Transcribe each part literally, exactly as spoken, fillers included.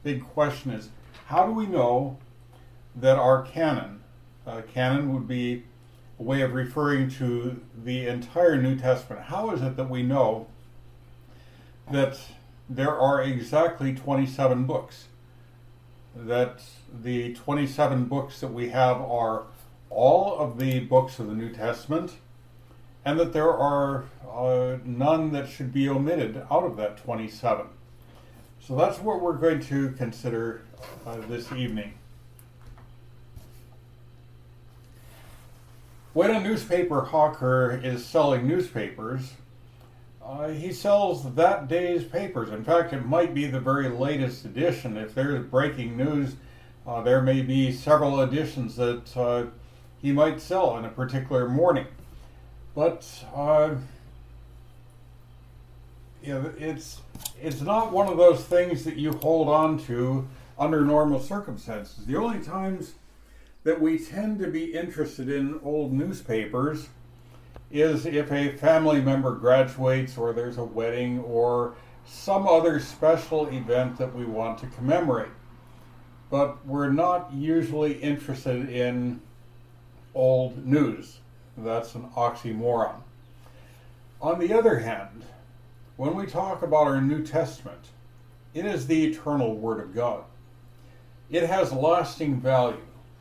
big question is, how do we know that our canon, uh, canon would be a way of referring to the entire New Testament, how is it that we know that there are exactly twenty-seven books? That the twenty-seven books that we have are all of the books of the New Testament, and that there are uh, none that should be omitted out of that twenty-seven. So that's what we're going to consider uh, this evening. When a newspaper hawker is selling newspapers, uh, he sells that day's papers. In fact, it might be the very latest edition. If there's breaking news, uh, there may be several editions that uh, he might sell in a particular morning. But uh, you know, it's it's not one of those things that you hold on to under normal circumstances. The only times that we tend to be interested in old newspapers is if a family member graduates, or there's a wedding, or some other special event that we want to commemorate. But we're not usually interested in old news. That's an oxymoron. On the other hand, when we talk about our New Testament, it is the eternal Word of God. It has lasting value.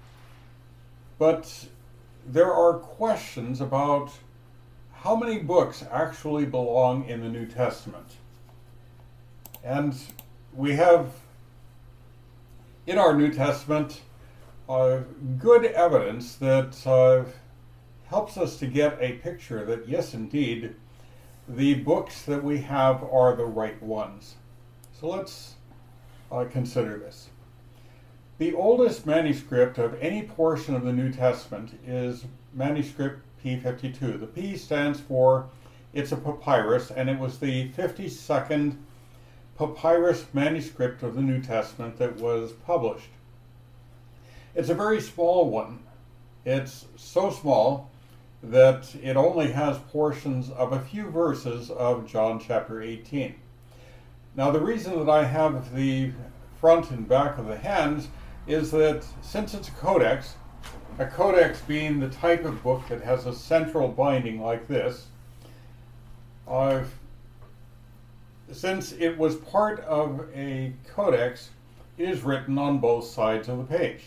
But there are questions about how many books actually belong in the New Testament. And we have in our New Testament uh, good evidence that uh, helps us to get a picture that, yes, indeed, the books that we have are the right ones. So let's uh, consider this. The oldest manuscript of any portion of the New Testament is manuscript P fifty-two. The P stands for, it's a papyrus, and it was the fifty-second papyrus manuscript of the New Testament that was published. It's a very small one. It's so small that it only has portions of a few verses of John chapter eighteen. Now, the reason that I have the front and back of the hands is that since it's a codex, a codex being the type of book that has a central binding like this, uh, since it was part of a codex, it is written on both sides of the page.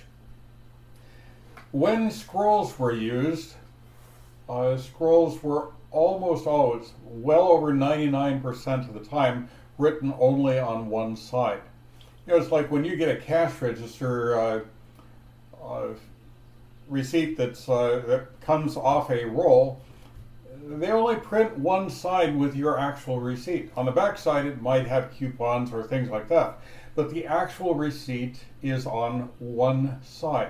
When scrolls were used, uh, scrolls were almost always, well over ninety-nine percent of the time, written only on one side. You know, it's like when you get a cash register uh, uh, receipt that's, uh, that comes off a roll, they only print one side with your actual receipt. On the back side, it might have coupons or things like that, but the actual receipt is on one side.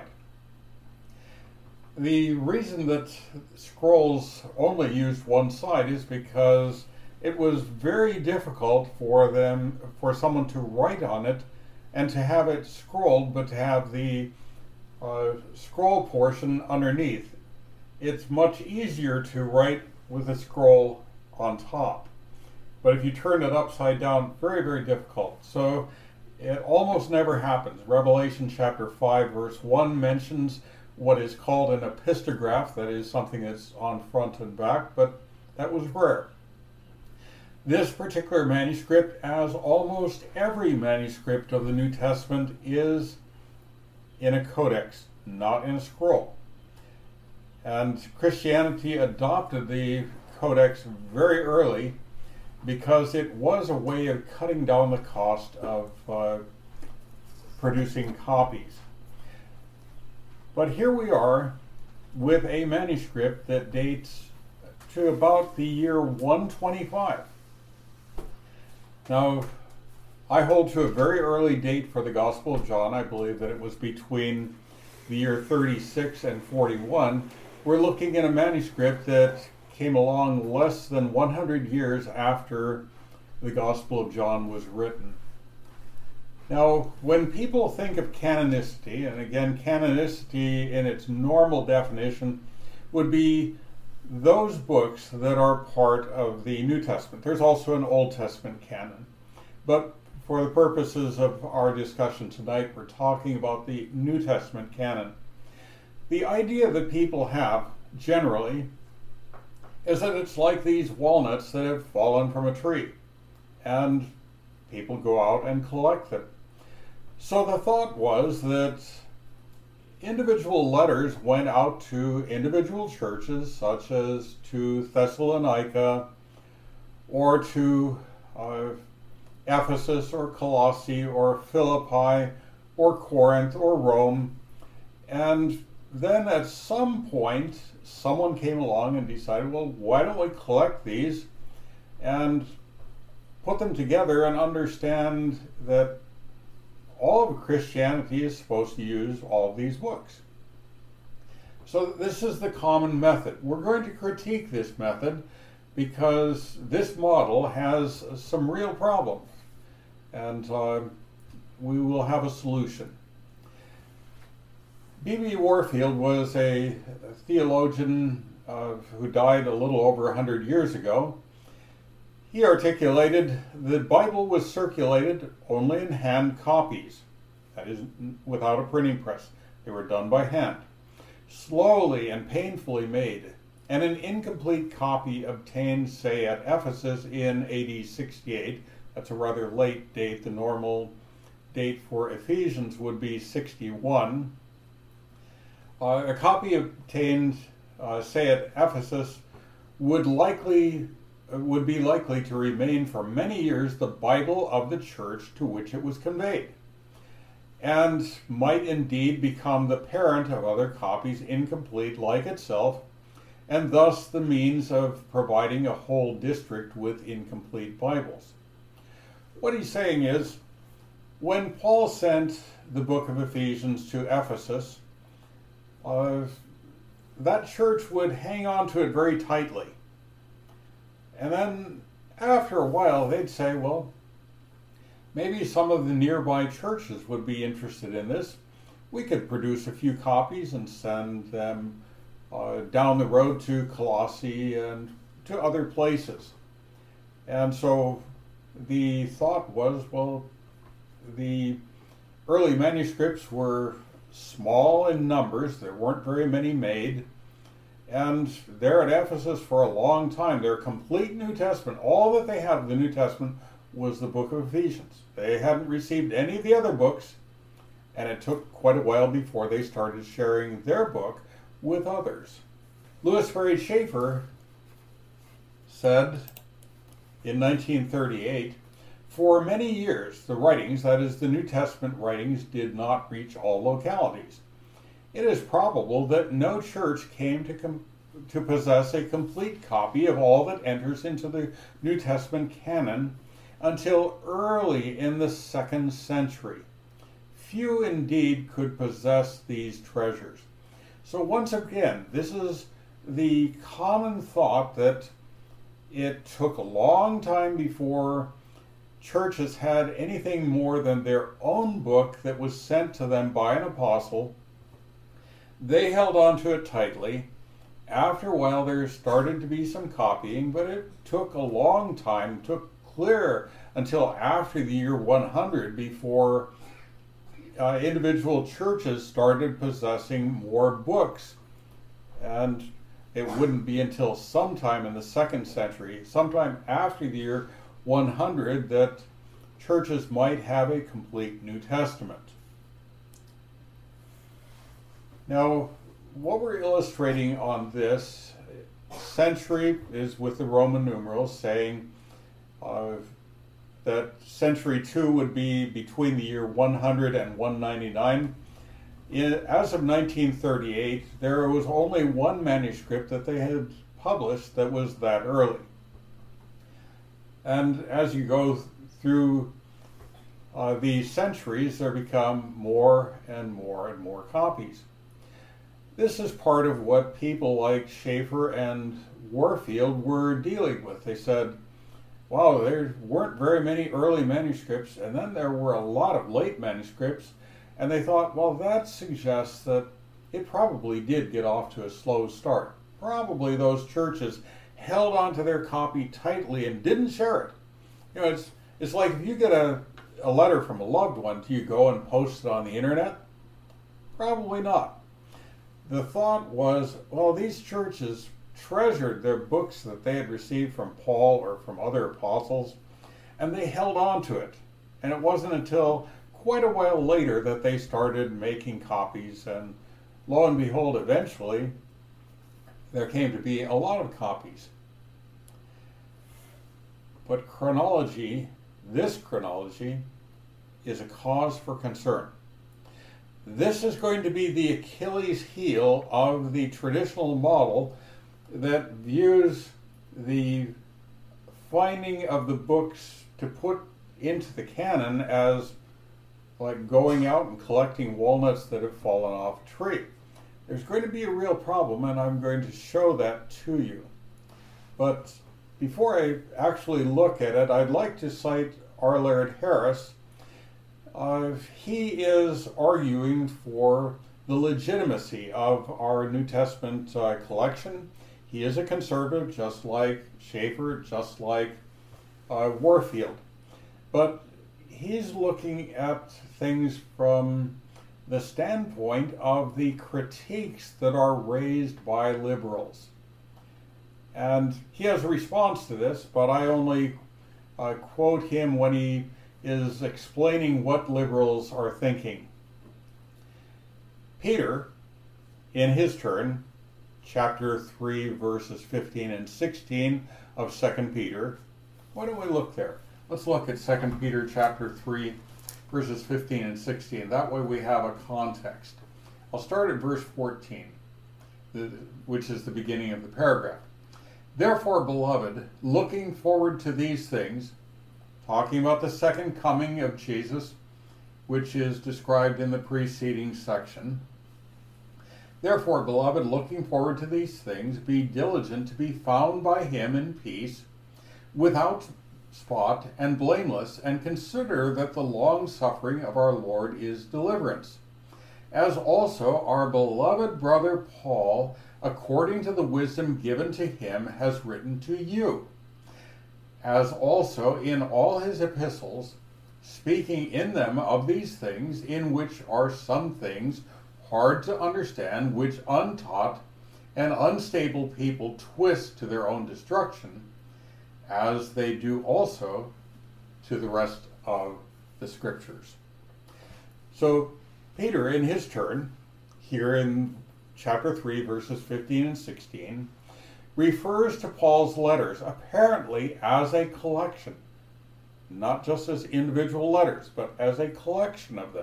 The reason that scrolls only used one side is because it was very difficult for them, for someone to write on it and to have it scrolled, but to have the uh, scroll portion underneath. It's much easier to write with a scroll on top. But if you turn it upside down, very, very difficult. So it almost never happens. Revelation chapter five, verse one mentions what is called an epistograph, that is something that's on front and back, but that was rare. This particular manuscript, as almost every manuscript of the New Testament, is in a codex, not in a scroll. And Christianity adopted the codex very early because it was a way of cutting down the cost of uh, producing copies. But here we are with a manuscript that dates to about the year one twenty-five. Now, I hold to a very early date for the Gospel of John. I believe that it was between the year thirty-six and forty-one. We're looking at a manuscript that came along less than one hundred years after the Gospel of John was written. Now, when people think of canonicity, and again, canonicity in its normal definition would be those books that are part of the New Testament. There's also an Old Testament canon. But for the purposes of our discussion tonight, we're talking about the New Testament canon. The idea that people have, generally, is that it's like these walnuts that have fallen from a tree, and people go out and collect them. So the thought was that individual letters went out to individual churches, such as to Thessalonica, or to uh, Ephesus, or Colossae, or Philippi, or Corinth, or Rome, and then at some point someone came along and decided, well, why don't we collect these and put them together and understand that all of Christianity is supposed to use all of these books. So this is the common method. We're going to critique this method because this model has some real problems, and uh, we will have a solution. B B Warfield was a theologian uh, who died a little over one hundred years ago. He articulated the Bible was circulated only in hand copies, that is, without a printing press. They were done by hand, slowly and painfully made, and an incomplete copy obtained, say, at Ephesus in A D sixty-eight. That's a rather late date. The normal date for Ephesians would be sixty-one. Uh, a copy obtained, uh, say, at Ephesus would likely would be likely to remain for many years the Bible of the church to which it was conveyed, and might indeed become the parent of other copies incomplete like itself, and thus the means of providing a whole district with incomplete Bibles. What he's saying is, when Paul sent the book of Ephesians to Ephesus, uh, that church would hang on to it very tightly. And then after a while, they'd say, well, maybe some of the nearby churches would be interested in this. We could produce a few copies and send them uh, down the road to Colossae and to other places. And so the thought was, well, the early manuscripts were small in numbers. There weren't very many made. And they're at Ephesus for a long time. Their complete New Testament, all that they had of the New Testament was the book of Ephesians. They hadn't received any of the other books, and it took quite a while before they started sharing their book with others. Louis Ferry Schaeffer said in nineteen thirty-eight, for many years the writings, that is the New Testament writings, did not reach all localities. It is probable that no church came to com- to possess a complete copy of all that enters into the New Testament canon until early in the second century. Few indeed could possess these treasures. So once again, this is the common thought that it took a long time before churches had anything more than their own book that was sent to them by an apostle. They held on to it tightly. After a while, there started to be some copying, but it took a long time, took clear until after the year one hundred before uh, individual churches started possessing more books. And it wouldn't be until sometime in the second century, sometime after the year one hundred, that churches might have a complete New Testament. Now, what we're illustrating on this century is with the Roman numerals, saying uh, that century two would be between the year one hundred and one ninety-nine. In, as of nineteen thirty-eight, there was only one manuscript that they had published that was that early. And as you go through uh, the centuries, there become more and more and more copies. This is part of what people like Schaeffer and Warfield were dealing with. They said, wow, there weren't very many early manuscripts, and then there were a lot of late manuscripts, and they thought, well, that suggests that it probably did get off to a slow start. Probably those churches held onto their copy tightly and didn't share it. You know, it's it's like if you get a a letter from a loved one, do you go and post it on the internet? Probably not. The thought was, well, these churches treasured their books that they had received from Paul or from other apostles, and they held on to it. And it wasn't until quite a while later that they started making copies, and lo and behold, eventually, there came to be a lot of copies. But chronology, this chronology, is a cause for concern. This is going to be the Achilles heel of the traditional model that views the finding of the books to put into the canon as like going out and collecting walnuts that have fallen off a tree. There's going to be a real problem, and I'm going to show that to you. But before I actually look at it, I'd like to cite R. Laird Harris. Uh, he is arguing for the legitimacy of our New Testament uh, collection. He is a conservative, just like Schaeffer, just like uh, Warfield. But he's looking at things from the standpoint of the critiques that are raised by liberals. And he has a response to this, but I only uh, quote him when he is explaining what liberals are thinking. Peter, in his turn, chapter three, verses fifteen and sixteen of Second Peter. Why don't we look there? Let's look at Second Peter chapter three, verses fifteen and sixteen. That way we have a context. I'll start at verse fourteen, which is the beginning of the paragraph. Therefore, beloved, looking forward to these things, talking about the second coming of Jesus, which is described in the preceding section. Therefore, beloved, looking forward to these things, be diligent to be found by him in peace, without spot and blameless, and consider that the long suffering of our Lord is deliverance, as also our beloved brother Paul, according to the wisdom given to him, has written to you, as also in all his epistles, speaking in them of these things, in which are some things hard to understand, which untaught and unstable people twist to their own destruction, as they do also to the rest of the scriptures. So Peter, in his turn, here in chapter three, verses fifteen and sixteen, refers to Paul's letters apparently as a collection, not just as individual letters, but as a collection of them,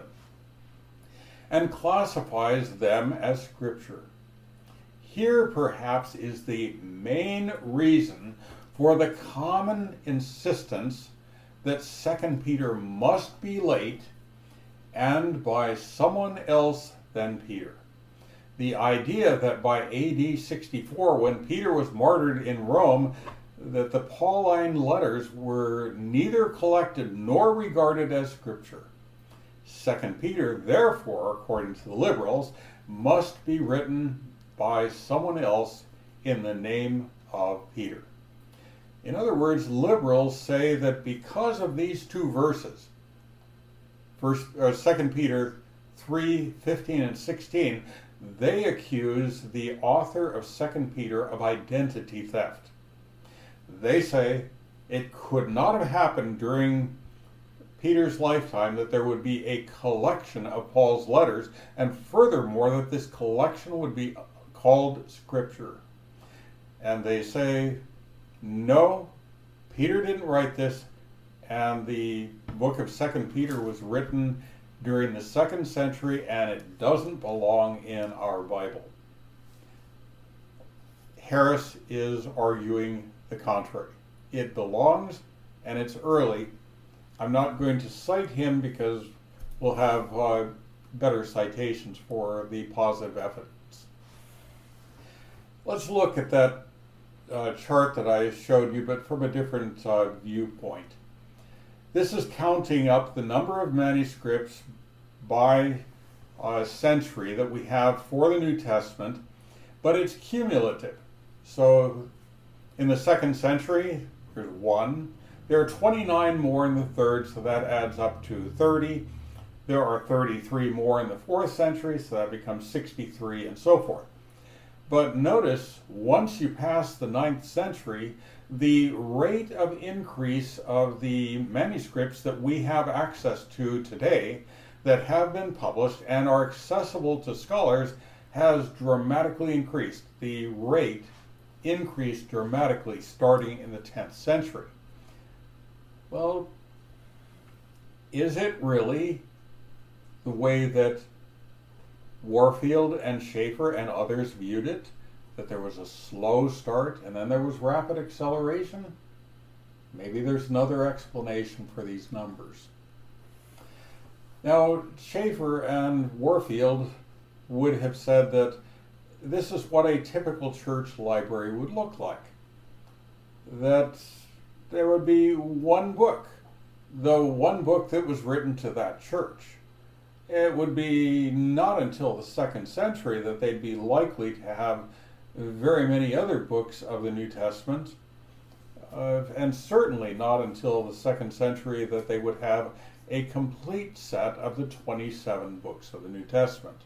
and classifies them as scripture. Here perhaps is the main reason for the common insistence that Second Peter must be late and by someone else than Peter. The idea that by A D sixty-four, when Peter was martyred in Rome, that the Pauline letters were neither collected nor regarded as scripture. Second Peter, therefore, according to the liberals, must be written by someone else in the name of Peter. In other words, liberals say that because of these two verses, First, uh, Second Peter three, fifteen and sixteen, they accuse the author of Second Peter of identity theft. They say it could not have happened during Peter's lifetime that there would be a collection of Paul's letters, and furthermore that this collection would be called Scripture. And they say, no, Peter didn't write this, and the book of Second Peter was written during the second century, and it doesn't belong in our Bible. Harris is arguing the contrary. It belongs, and it's early. I'm not going to cite him because we'll have uh, better citations for the positive evidence. Let's look at that uh, chart that I showed you, but from a different uh, viewpoint. This is counting up the number of manuscripts by uh, century that we have for the New Testament, but it's cumulative. So in the second century, there's one. There are twenty-nine more in the third, so that adds up to thirty. There are thirty-three more in the fourth century, so that becomes sixty-three, and so forth. But notice, once you pass the ninth century, the rate of increase of the manuscripts that we have access to today that have been published and are accessible to scholars has dramatically increased. The rate increased dramatically starting in the tenth century. Well, is it really the way that Warfield and Schaeffer and others viewed it, that there was a slow start and then there was rapid acceleration? Maybe there's another explanation for these numbers. Now, Schaeffer and Warfield would have said that this is what a typical church library would look like. That there would be one book, though one book that was written to that church. It would be not until the second century that they'd be likely to have very many other books of the New Testament, uh, and certainly not until the second century that they would have a complete set of the twenty-seven books of the New Testament.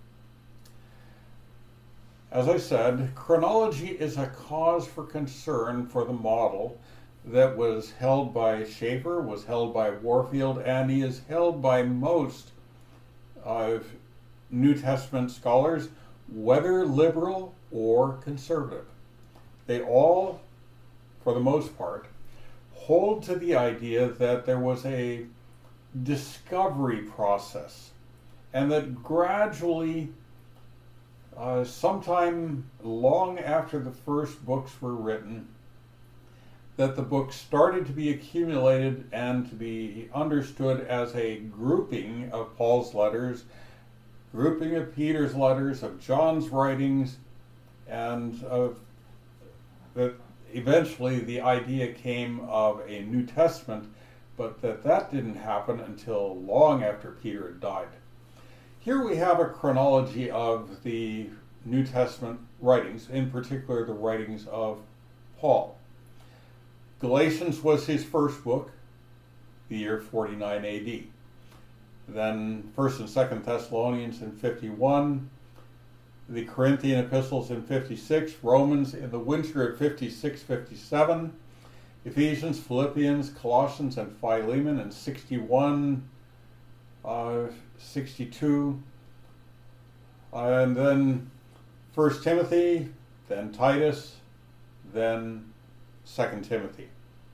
As I said, chronology is a cause for concern for the model that was held by Schaeffer, was held by Warfield, and he is held by most of New Testament scholars, whether liberal or conservative. They all, for the most part, hold to the idea that there was a discovery process and that gradually, uh, sometime long after the first books were written, that the books started to be accumulated and to be understood as a grouping of Paul's letters, grouping of Peter's letters, of John's writings, and of that eventually the idea came of a New Testament, but that that didn't happen until long after Peter had died. Here we have a chronology of the New Testament writings, in particular the writings of Paul. Galatians was his first book, the year forty-nine A D. Then First and Second Thessalonians in fifty-one, the Corinthian epistles in fifty-six, Romans in the winter of fifty-six fifty-seven, Ephesians, Philippians, Colossians, and Philemon in sixty-one, uh, sixty-two, and then First Timothy, then Titus, then Second Timothy.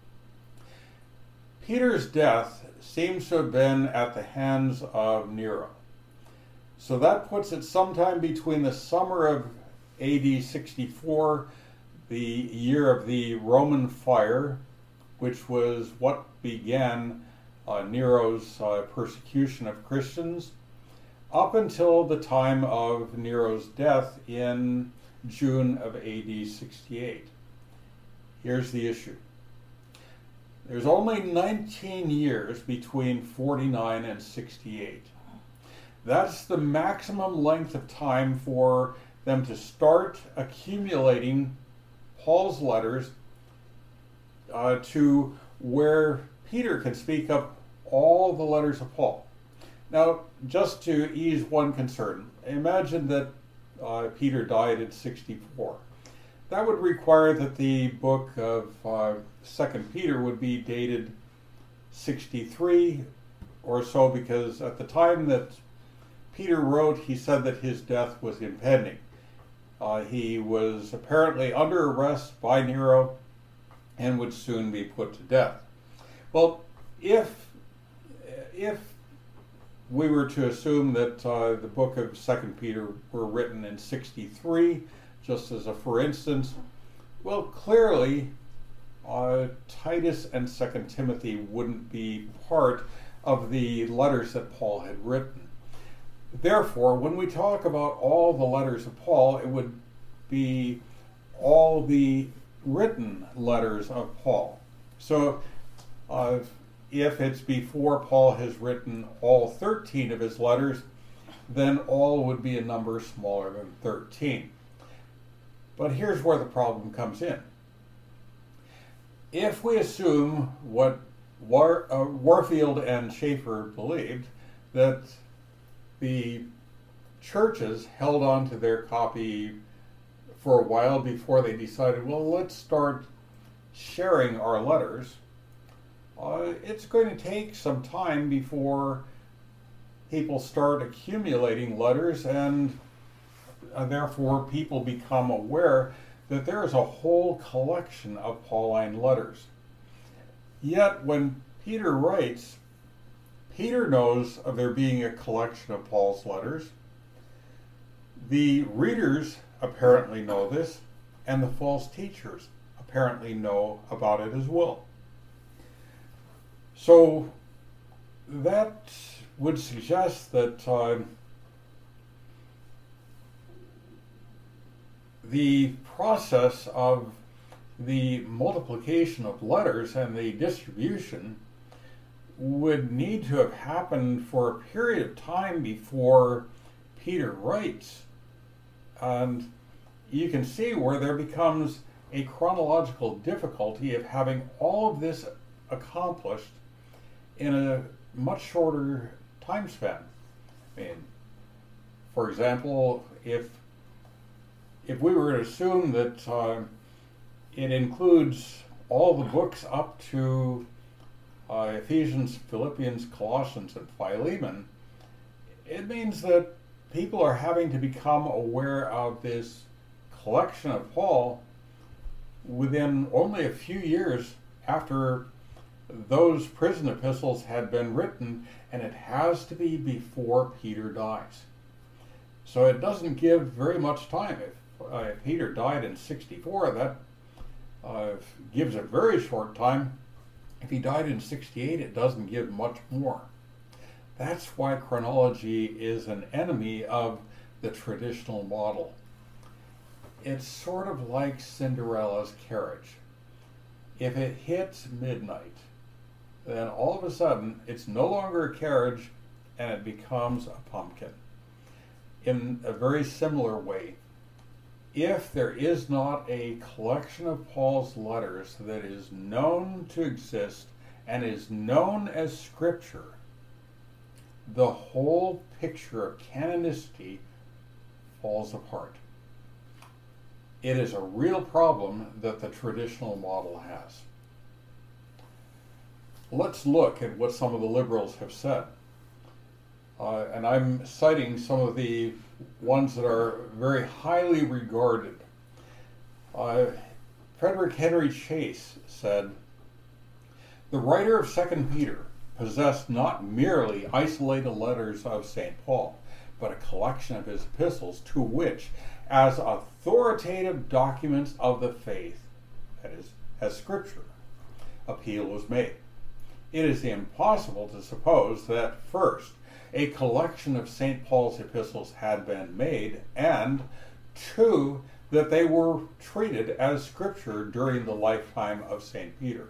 Peter's death seems to have been at the hands of Nero. So that puts it sometime between the summer of A D sixty-four, the year of the Roman fire, which was what began uh, Nero's uh, persecution of Christians, up until the time of Nero's death in June of A D sixty-eight. Here's the issue. There's only nineteen years between forty-nine and sixty-eight. That's the maximum length of time for them to start accumulating Paul's letters uh, to where Peter can speak up all the letters of Paul. Now, just to ease one concern, imagine that uh, Peter died at sixty-four. That would require that the book of uh, Second Peter would be dated sixty-three or so, because at the time that Peter wrote, he said that his death was impending. Uh, he was apparently under arrest by Nero and would soon be put to death. Well, if if we were to assume that uh, the book of Second Peter were written in sixty-three, just as a for instance, well, clearly uh, Titus and Second Timothy wouldn't be part of the letters that Paul had written. Therefore, when we talk about all the letters of Paul, it would be all the written letters of Paul. So uh, if it's before Paul has written all thirteen of his letters, then all would be a number smaller than thirteen. But here's where the problem comes in. if we assume what War, uh, Warfield and Schaeffer believed, that the churches held on to their copy for a while before they decided, well, let's start sharing our letters, uh, it's going to take some time before people start accumulating letters, and uh, therefore people become aware that there is a whole collection of Pauline letters. Yet when Peter writes, Peter knows of there being a collection of Paul's letters. The readers apparently know this, and the false teachers apparently know about it as well. So that would suggest that uh, the process of the multiplication of letters and the distribution would need to have happened for a period of time before Peter writes. And you can see where there becomes a chronological difficulty of having all of this accomplished in a much shorter time span. I mean, for example, if if we were to assume that uh, it includes all the books up to uh, Ephesians, Philippians, Colossians, and Philemon, it means that people are having to become aware of this collection of Paul within only a few years after those prison epistles had been written, and it has to be before Peter dies. So it doesn't give very much time. If, uh, if Peter died in sixty-four, that uh, gives a very short time. If he died in sixty-eight, it doesn't give much more. That's why chronology is an enemy of the traditional model. It's sort of like Cinderella's carriage. If it hits midnight, then all of a sudden it's no longer a carriage and it becomes a pumpkin. In a very similar way, if there is not a collection of Paul's letters that is known to exist and is known as Scripture, the whole picture of canonicity falls apart. It is a real problem that the traditional model has. Let's look at what some of the liberals have said. Uh, and I'm citing some of the ones that are very highly regarded. Uh, Frederick Henry Chase said, "The writer of Second Peter possessed not merely isolated letters of Saint Paul, but a collection of his epistles to which, as authoritative documents of the faith, that is, as Scripture, appeal was made. It is impossible to suppose that, first, a collection of Saint Paul's epistles had been made, and, two, that they were treated as Scripture during the lifetime of Saint Peter."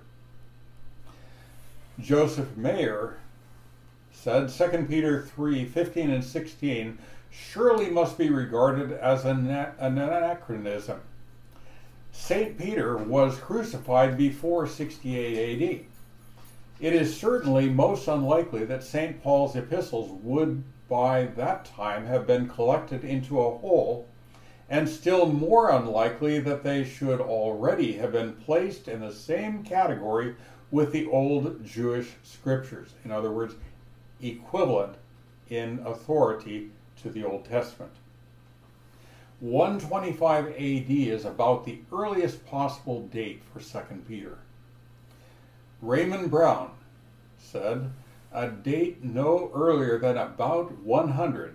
Joseph Mayer said, Second Peter three, fifteen and sixteen surely must be regarded as an, an anachronism. Saint Peter was crucified before sixty-eight A D. It is certainly most unlikely that Saint Paul's epistles would by that time have been collected into a whole, and still more unlikely that they should already have been placed in the same category with the old Jewish scriptures. In other words, equivalent in authority to the Old Testament. one twenty-five A D is about the earliest possible date for Second Peter. Raymond Brown said, a date no earlier than about one hundred.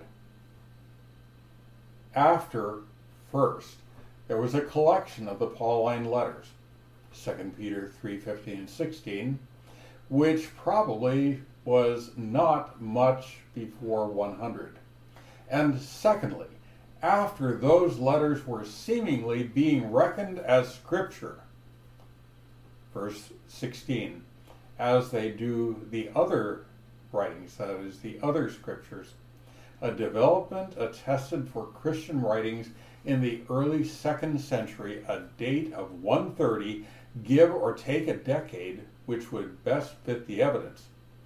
After, first, there was a collection of the Pauline letters, Second Peter three, fifteen and sixteen, which probably was not much before one hundred. And secondly, after those letters were seemingly being reckoned as Scripture, verse sixteen, as they do the other writings, that is, the other Scriptures, a development attested for Christian writings in the early second century, a date of one thirty, give or take a decade, which would best fit the evidence.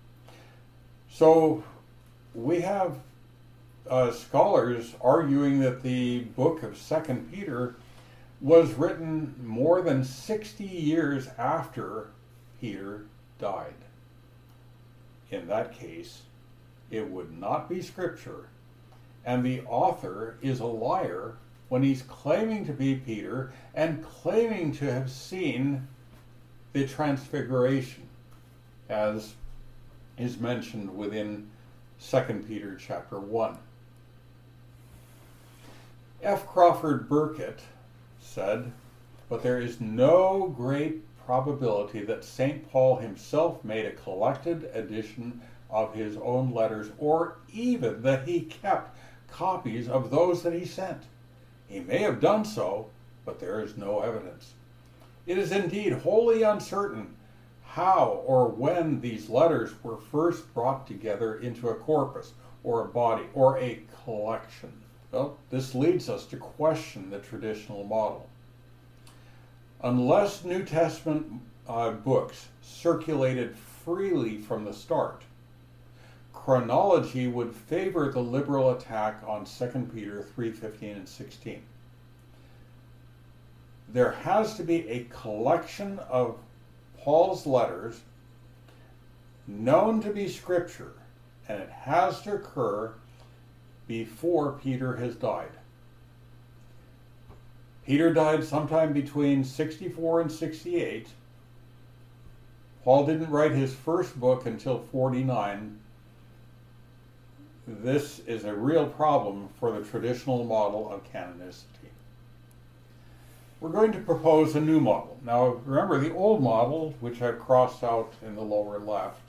So we have uh, scholars arguing that the book of Second Peter was written more than sixty years after Peter died. In that case, it would not be scripture, and the author is a liar when he's claiming to be Peter and claiming to have seen the transfiguration, as is mentioned within Second Peter chapter one. F. Crawford Burkitt said, "But there is no great probability that Saint Paul himself made a collected edition of his own letters, or even that he kept copies of those that he sent. He may have done so, but there is no evidence. It is indeed wholly uncertain how or when these letters were first brought together into a corpus, or a body, or a collection." Well, this leads us to question the traditional model. Unless New Testament uh, books circulated freely from the start, chronology would favor the liberal attack on Second Peter three fifteen and sixteen. There has to be a collection of Paul's letters known to be scripture, and it has to occur before Peter has died. Peter died sometime between sixty-four and sixty-eight. Paul didn't write his first book until forty-nine. This is a real problem for the traditional model of canonicity. We're going to propose a new model. Now, remember, the old model, which I've crossed out in the lower left,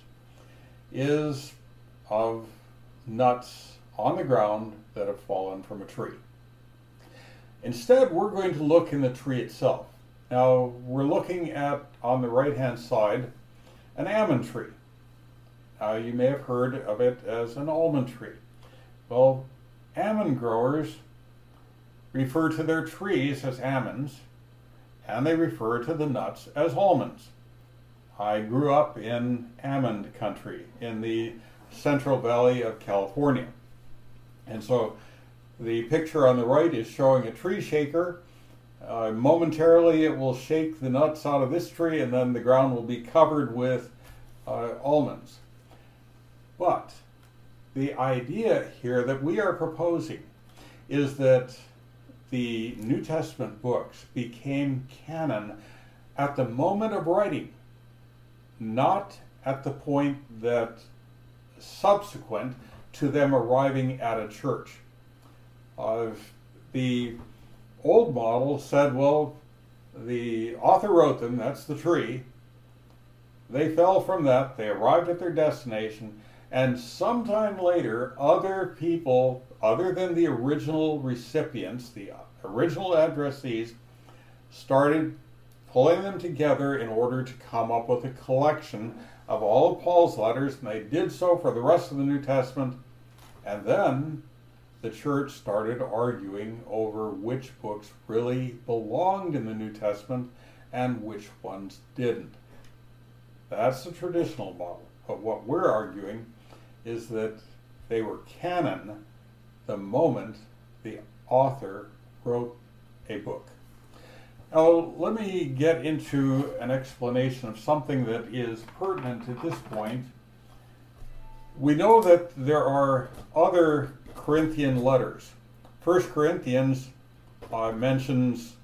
is of nuts on the ground that have fallen from a tree. Instead, we're going to look in the tree itself. Now, we're looking at, on the right-hand side, an almond tree. Now, you may have heard of it as an almond tree. Well, almond growers refer to their trees as almonds, and they refer to the nuts as almonds. I grew up in almond country in the Central Valley of California. And so the picture on the right is showing a tree shaker. Uh, momentarily it will shake the nuts out of this tree, and then the ground will be covered with uh, almonds. But the idea here that we are proposing is that the New Testament books became canon at the moment of writing, not at the point that subsequent to them arriving at a church. Uh, the old model said, well, the author wrote them, that's the tree. They fell from that, they arrived at their destination, and sometime later, other people, other than the original recipients, the original addressees, started pulling them together in order to come up with a collection of all of Paul's letters, and they did so for the rest of the New Testament. And then the church started arguing over which books really belonged in the New Testament and which ones didn't. That's the traditional model. But what we're arguing is that they were canon the moment the author wrote a book. Now, let me get into an explanation of something that is pertinent at this point. We know that there are other Corinthian letters. First Corinthians uh, mentions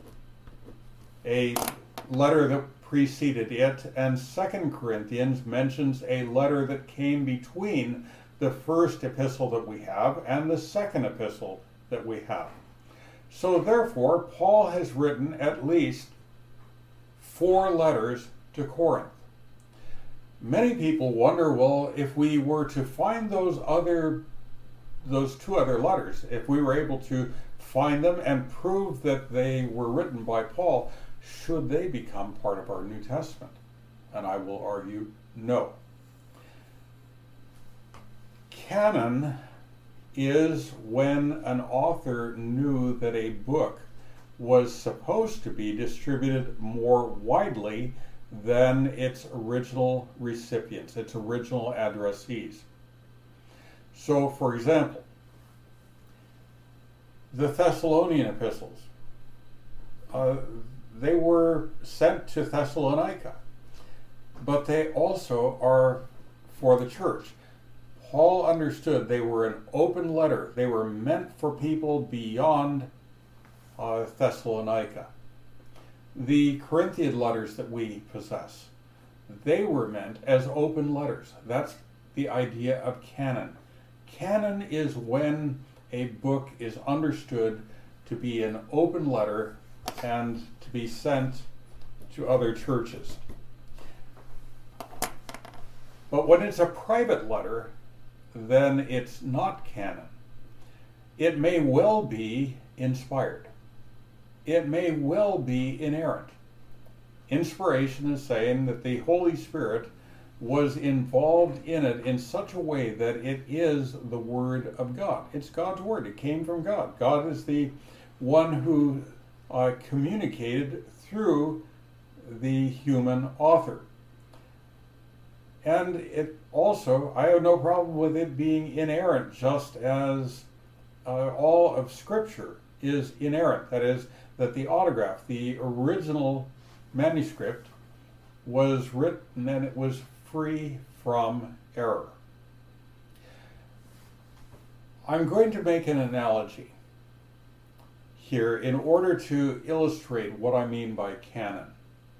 a letter that preceded it, and Second Corinthians mentions a letter that came between the first epistle that we have and the second epistle that we have. So therefore, Paul has written at least four letters to Corinth. Many people wonder, well, if we were to find those other, those two other letters, if we were able to find them and prove that they were written by Paul, should they become part of our New Testament? And I will argue, no. Canon is when an author knew that a book was supposed to be distributed more widely than its original recipients, its original addressees. So, for example, the Thessalonian epistles, uh, they were sent to Thessalonica, but they also are for the church. Paul understood they were an open letter. They were meant for people beyond uh, Thessalonica. The Corinthian letters that we possess, they were meant as open letters. That's the idea of canon. Canon is when a book is understood to be an open letter and to be sent to other churches. But when it's a private letter, then it's not canon. It may well be inspired. It may well be inerrant. Inspiration is saying that the Holy Spirit was involved in it in such a way that it is the Word of God. It's God's Word. It came from God. God is the one who uh, communicated through the human author. And it also, I have no problem with it being inerrant, just as uh, all of Scripture is inerrant. That is, that the autograph, the original manuscript, was written and it was free from error. I'm going to make an analogy here in order to illustrate what I mean by canon.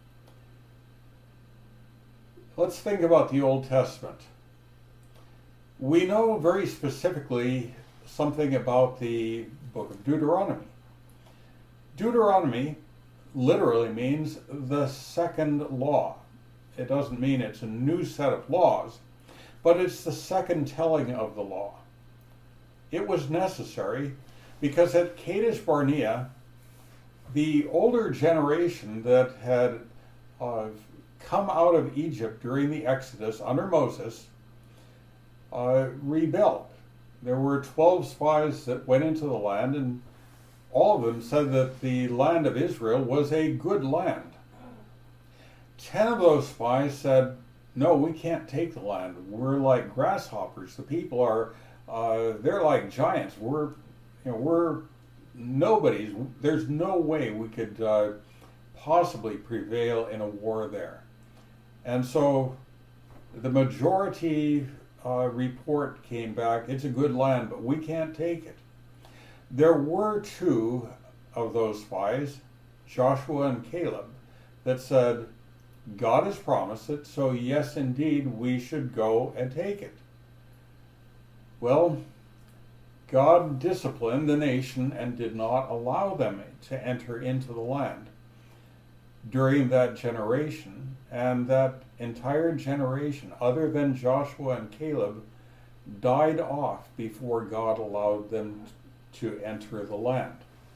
Let's think about the Old Testament. We know very specifically something about the book of Deuteronomy. Deuteronomy literally means the second law. It doesn't mean it's a new set of laws, but it's the second telling of the law. It was necessary because at Kadesh Barnea, the older generation that had uh, come out of Egypt during the Exodus under Moses uh, rebelled. There were twelve spies that went into the land, and all of them said that the land of Israel was a good land. Ten of those spies said, no, we can't take the land. We're like grasshoppers. The people are, uh, they're like giants. We're, you know, we're nobodies. There's no way we could uh, possibly prevail in a war there. And so the majority uh, report came back, it's a good land, but we can't take it. There were two of those spies, Joshua and Caleb, that said, God has promised it, so yes, indeed, we should go and take it. Well, God disciplined the nation and did not allow them to enter into the land during that generation, and that entire generation, other than Joshua and Caleb, died off before God allowed them to enter the land.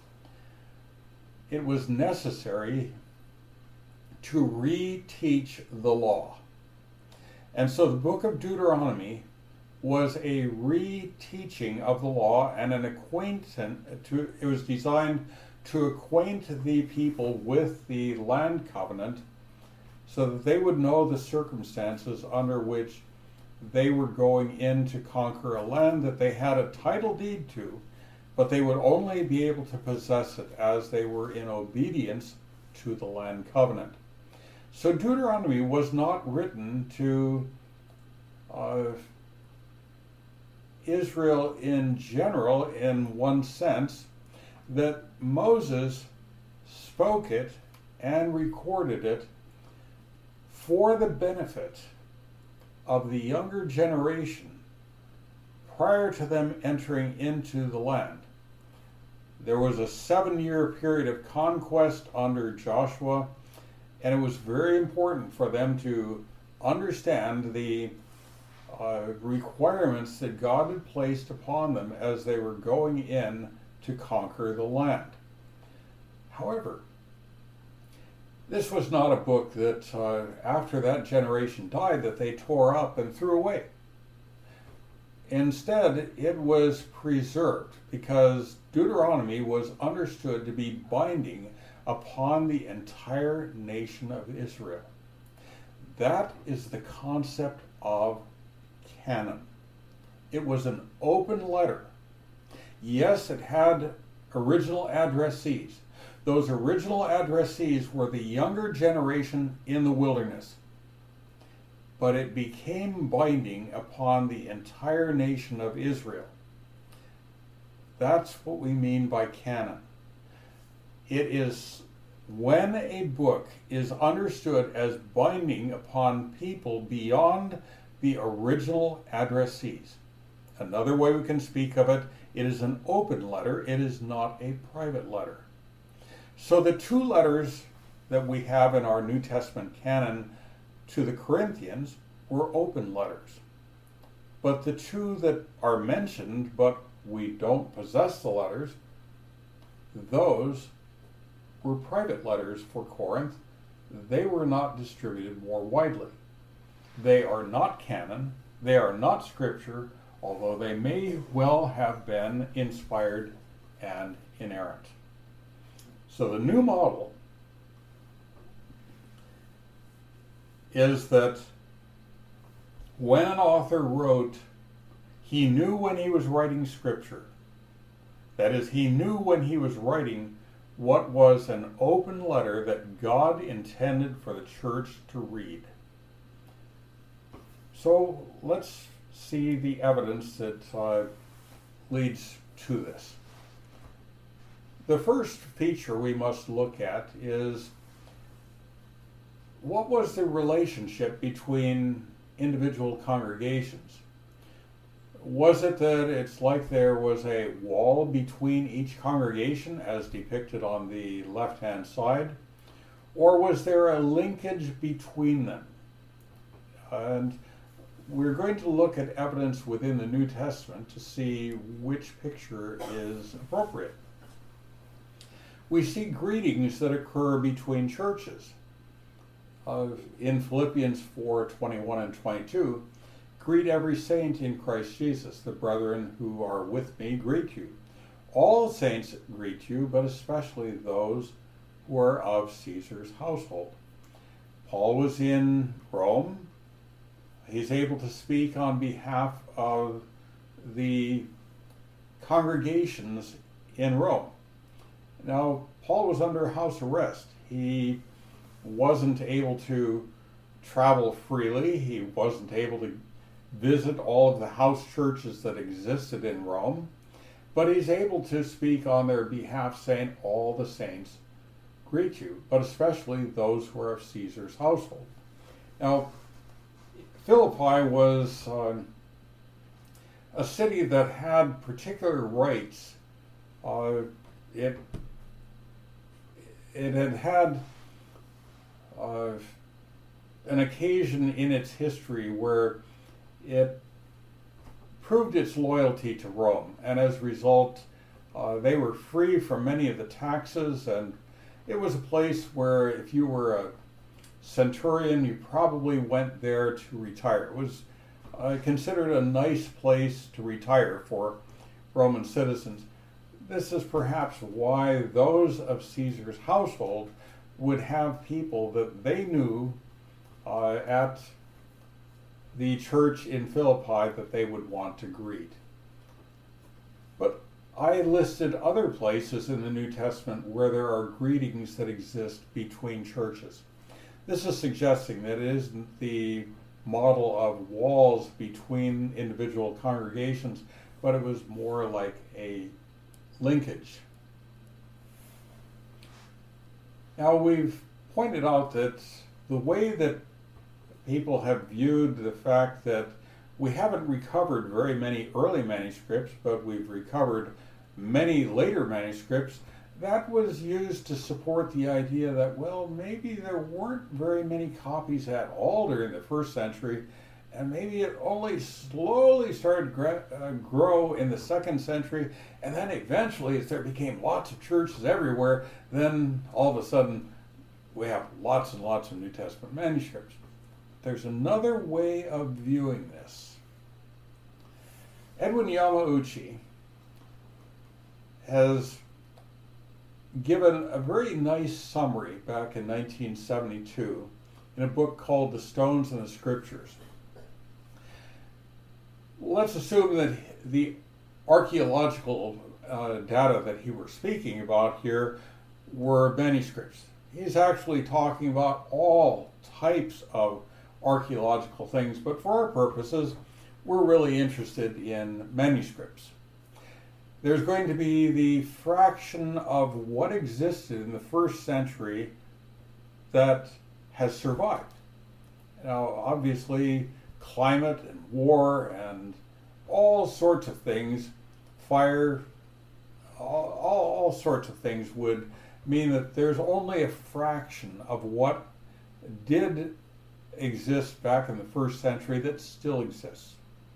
It was necessary to reteach the law. And so the book of Deuteronomy was a reteaching of the law and an acquaintance to, it was designed to acquaint the people with the land covenant so that they would know the circumstances under which they were going in to conquer a land that they had a title deed to, but they would only be able to possess it as they were in obedience to the land covenant. So Deuteronomy was not written to uh, Israel in general, in one sense, that Moses spoke it and recorded it for the benefit of the younger generation prior to them entering into the land. There was a seven-year period of conquest under Joshua, and it was very important for them to understand the uh, requirements that God had placed upon them as they were going in to conquer the land. However, this was not a book that uh, after that generation died that they tore up and threw away. Instead, it was preserved because Deuteronomy was understood to be binding upon the entire nation of Israel. That is the concept of canon. It was an open letter. Yes, it had original addressees. Those original addressees were the younger generation in the wilderness. But it became binding upon the entire nation of Israel. That's what we mean by canon. It is when a book is understood as binding upon people beyond the original addressees. Another way we can speak of it, it is an open letter, it is not a private letter. So the two letters that we have in our New Testament canon to the Corinthians were open letters. But the two that are mentioned, but we don't possess the letters, those were private letters for Corinth. They were not distributed more widely. They are not canon, they are not scripture, although they may well have been inspired and inerrant. So the new model is that when an author wrote, he knew when he was writing scripture. That is, he knew when he was writing what was an open letter that God intended for the church to read. So let's see the evidence that uh, leads to this. The first feature we must look at is what was the relationship between individual congregations? Was it that it's like there was a wall between each congregation as depicted on the left-hand side? Or was there a linkage between them? And we're going to look at evidence within the New Testament to see which picture is appropriate. We see greetings that occur between churches. Uh, in Philippians four, twenty-one and twenty-two, greet every saint in Christ Jesus. The brethren who are with me greet you. All saints greet you, but especially those who are of Caesar's household. Paul was in Rome. He's able to speak on behalf of the congregations in Rome. Now, Paul was under house arrest. He wasn't able to travel freely. He wasn't able to visit all of the house churches that existed in Rome. But he's able to speak on their behalf, saying, all the saints greet you, but especially those who are of Caesar's household. Now, Philippi was uh, a city that had particular rights. Uh, it, it had had uh, an occasion in its history where it proved its loyalty to Rome, and as a result, uh, they were free from many of the taxes, and it was a place where if you were a centurion, you probably went there to retire. It was uh, considered a nice place to retire for Roman citizens. This is perhaps why those of Caesar's household would have people that they knew uh, at the church in Philippi that they would want to greet. But I listed other places in the New Testament where there are greetings that exist between churches. This is suggesting that it isn't the model of walls between individual congregations, but it was more like a linkage. Now, we've pointed out that the way that people have viewed the fact that we haven't recovered very many early manuscripts, but we've recovered many later manuscripts, that was used to support the idea that, well, maybe there weren't very many copies at all during the first century, and maybe it only slowly started to uh, grow in the second century, and then eventually, as there became lots of churches everywhere, then all of a sudden we have lots and lots of New Testament manuscripts. There's another way of viewing this. Edwin Yamauchi has given a very nice summary back in nineteen seventy-two in a book called The Stones and the Scriptures. Let's assume that the archaeological uh, data that he was speaking about here were manuscripts. He's actually talking about all types of archaeological things, but for our purposes, we're really interested in manuscripts. There's going to be the fraction of what existed in the first century that has survived. Now, obviously, climate and war and all sorts of things, fire, all, all, all sorts of things would mean that there's only a fraction of what did exist back in the first century that still exists.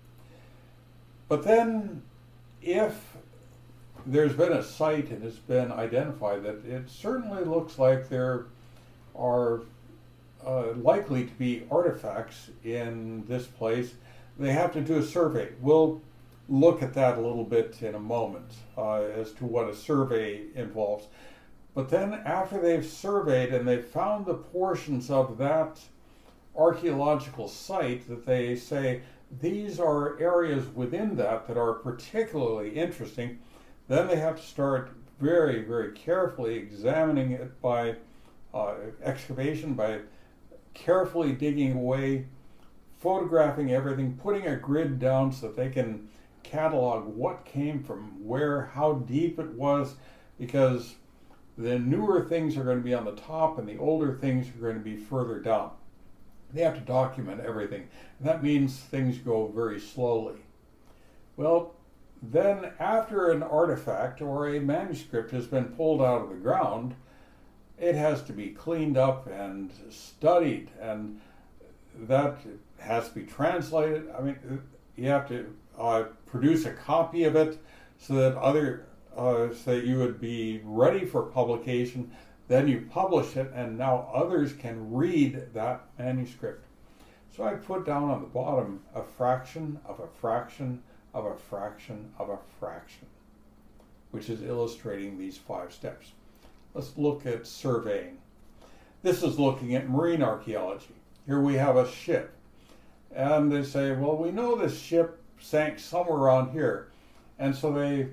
But then, if there's been a site and it's been identified that it certainly looks like there are uh, likely to be artifacts in this place, they have to do a survey. We'll look at that a little bit in a moment uh, as to what a survey involves. But then after they've surveyed and they've found the portions of that archaeological site that they say these are areas within that that are particularly interesting, then they have to start very, very carefully examining it by uh, excavation, by carefully digging away, photographing everything, putting a grid down so that they can catalog what came from where, how deep it was, because the newer things are going to be on the top and the older things are going to be further down. They have to document everything. And that means things go very slowly. Well, then after an artifact or a manuscript has been pulled out of the ground, it has to be cleaned up and studied, and that has to be translated. I mean, you have to uh, produce a copy of it so that other, uh, so that you would be ready for publication. Then you publish it, and now others can read that manuscript. So I put down on the bottom a fraction of a fraction of a fraction of a fraction, which is illustrating these five steps. Let's look at surveying. This is looking at marine archaeology. Here we have a ship, and they say, well, we know this ship sank somewhere around here, and so they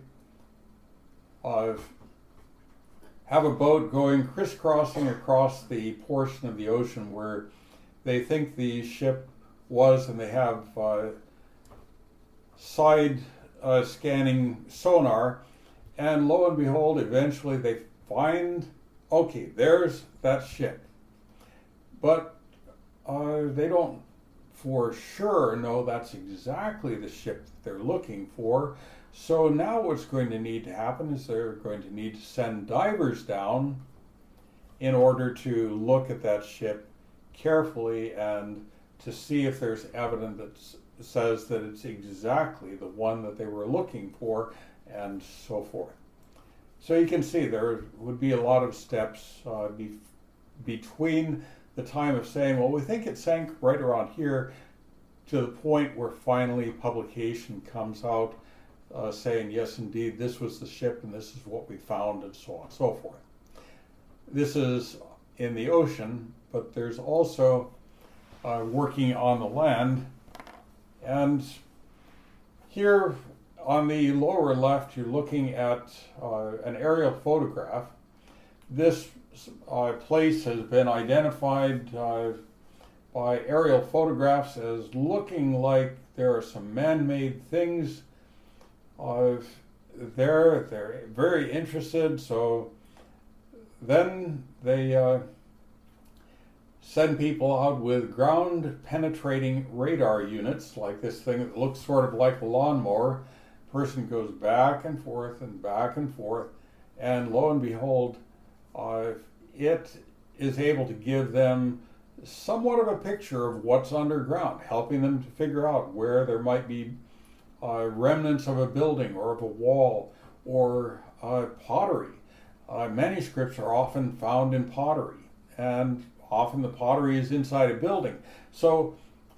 uh, have a boat going crisscrossing across the portion of the ocean where they think the ship was, and they have uh, side uh, scanning sonar, and lo and behold, eventually they find, okay, there's that ship. But uh, they don't for sure know that's exactly the ship that they're looking for. So now what's going to need to happen is they're going to need to send divers down in order to look at that ship carefully and to see if there's evidence that says that it's exactly the one that they were looking for, and so forth. So you can see there would be a lot of steps uh, be, between the time of saying, well, we think it sank right around here, to the point where finally publication comes out uh, saying, yes, indeed, this was the ship and this is what we found, and so on and so forth. This is in the ocean, but there's also uh, working on the land. And here on the lower left, you're looking at uh, an aerial photograph. This uh, place has been identified uh, by aerial photographs as looking like there are some man-made things uh, there. They're very interested, so then they uh, send people out with ground-penetrating radar units, like this thing that looks sort of like a lawnmower. Person goes back and forth and back and forth, and lo and behold, uh, it is able to give them somewhat of a picture of what's underground, helping them to figure out where there might be uh, remnants of a building or of a wall or uh, pottery. Uh, manuscripts are often found in pottery, and often the pottery is inside a building. So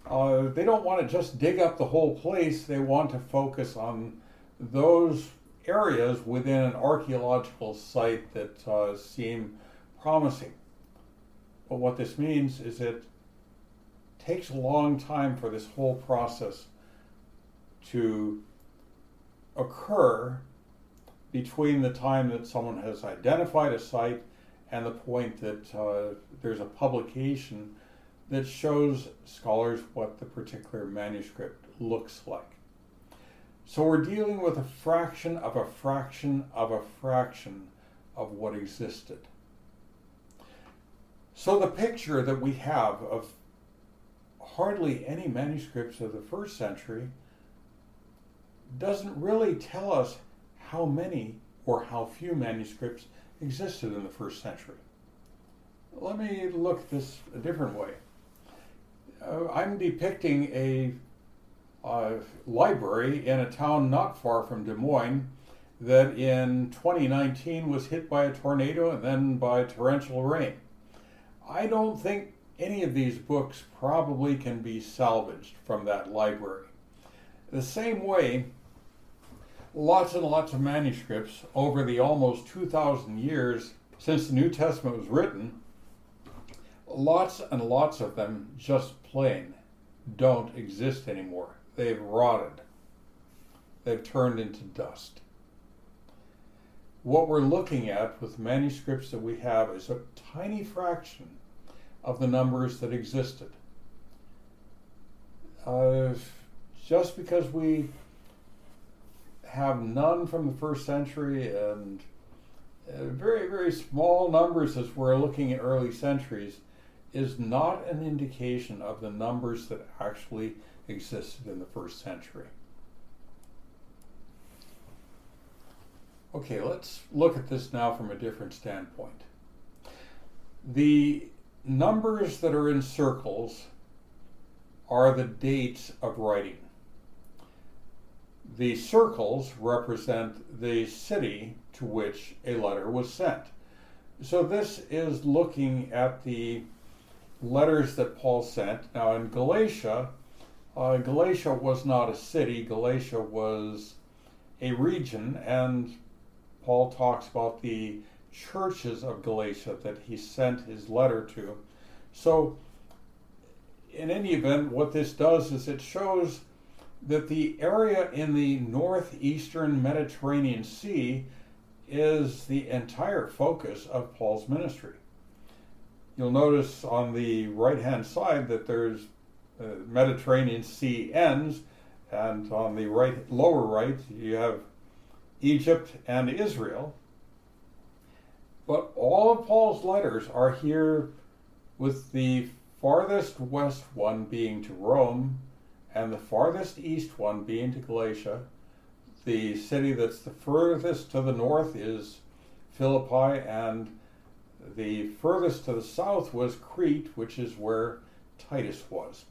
Uh, they don't want to just dig up the whole place. They want to focus on those areas within an archaeological site that uh, seem promising. But what this means is it takes a long time for this whole process to occur between the time that someone has identified a site and the point that uh, there's a publication that shows scholars what the particular manuscript looks like. So we're dealing with a fraction of a fraction of a fraction of what existed. So the picture that we have of hardly any manuscripts of the first century doesn't really tell us how many or how few manuscripts existed in the first century. Let me look at this a different way. Uh, I'm depicting a uh, library in a town not far from Des Moines that in twenty nineteen was hit by a tornado and then by torrential rain. I don't think any of these books probably can be salvaged from that library. The same way, lots and lots of manuscripts over the almost two thousand years since the New Testament was written, lots and lots of them just plain don't exist anymore. They've rotted. They've turned into dust. What we're looking at with manuscripts that we have is a tiny fraction of the numbers that existed. Uh, just because we have none from the first century and uh, very, very small numbers as we're looking at early centuries is not an indication of the numbers that actually existed in the first century. Okay, let's look at this now from a different standpoint. The numbers that are in circles are the dates of writing. The circles represent the city to which a letter was sent. So this is looking at the letters that Paul sent. Now in Galatia, uh, Galatia was not a city, Galatia was a region, and Paul talks about the churches of Galatia that he sent his letter to. So in any event, what this does is it shows that the area in the northeastern Mediterranean Sea is the entire focus of Paul's ministry. You'll notice on the right-hand side that there's uh, Mediterranean Sea ends, and on the right, lower right, you have Egypt and Israel. But all of Paul's letters are here, with the farthest west one being to Rome and the farthest east one being to Galatia. The city that's the furthest to the north is Philippi, and the furthest to the south was Crete, which is where Titus was.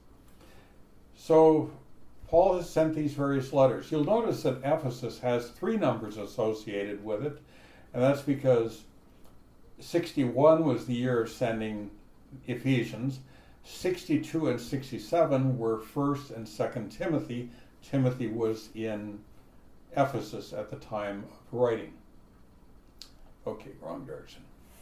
So Paul has sent these various letters. You'll notice that Ephesus has three numbers associated with it, and that's because sixty-one was the year of sending Ephesians. sixty-two and sixty-seven were First and Second Timothy. Timothy was in Ephesus at the time of writing. Okay, wrong direction.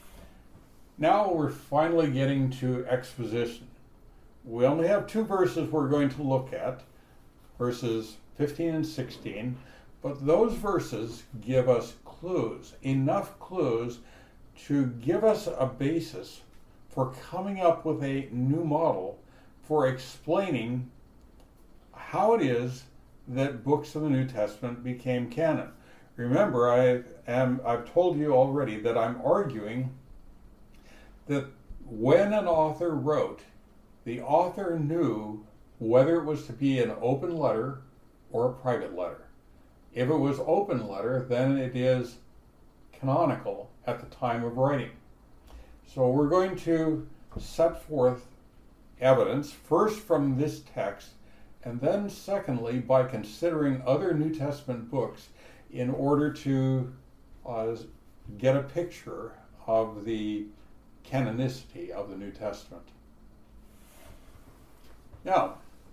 Now we're finally getting to exposition. We only have two verses we're going to look at, verses fifteen and sixteen, but those verses give us clues, enough clues to give us a basis for coming up with a new model for explaining how it is that books of the New Testament became canon. Remember, I am, I've told you already that I'm arguing that when an author wrote, the author knew whether it was to be an open letter or a private letter. If it was open letter, then it is canonical at the time of writing. So we're going to set forth evidence, first from this text, and then secondly by considering other New Testament books in order to uh, get a picture of the canonicity of the New Testament. Now,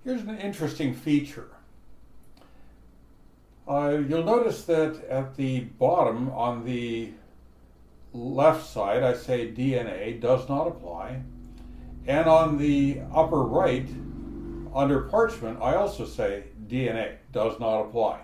Here's an interesting feature. Uh, you'll notice that at the bottom on the left side I say D N A does not apply, and on the upper right under parchment I also say D N A does not apply.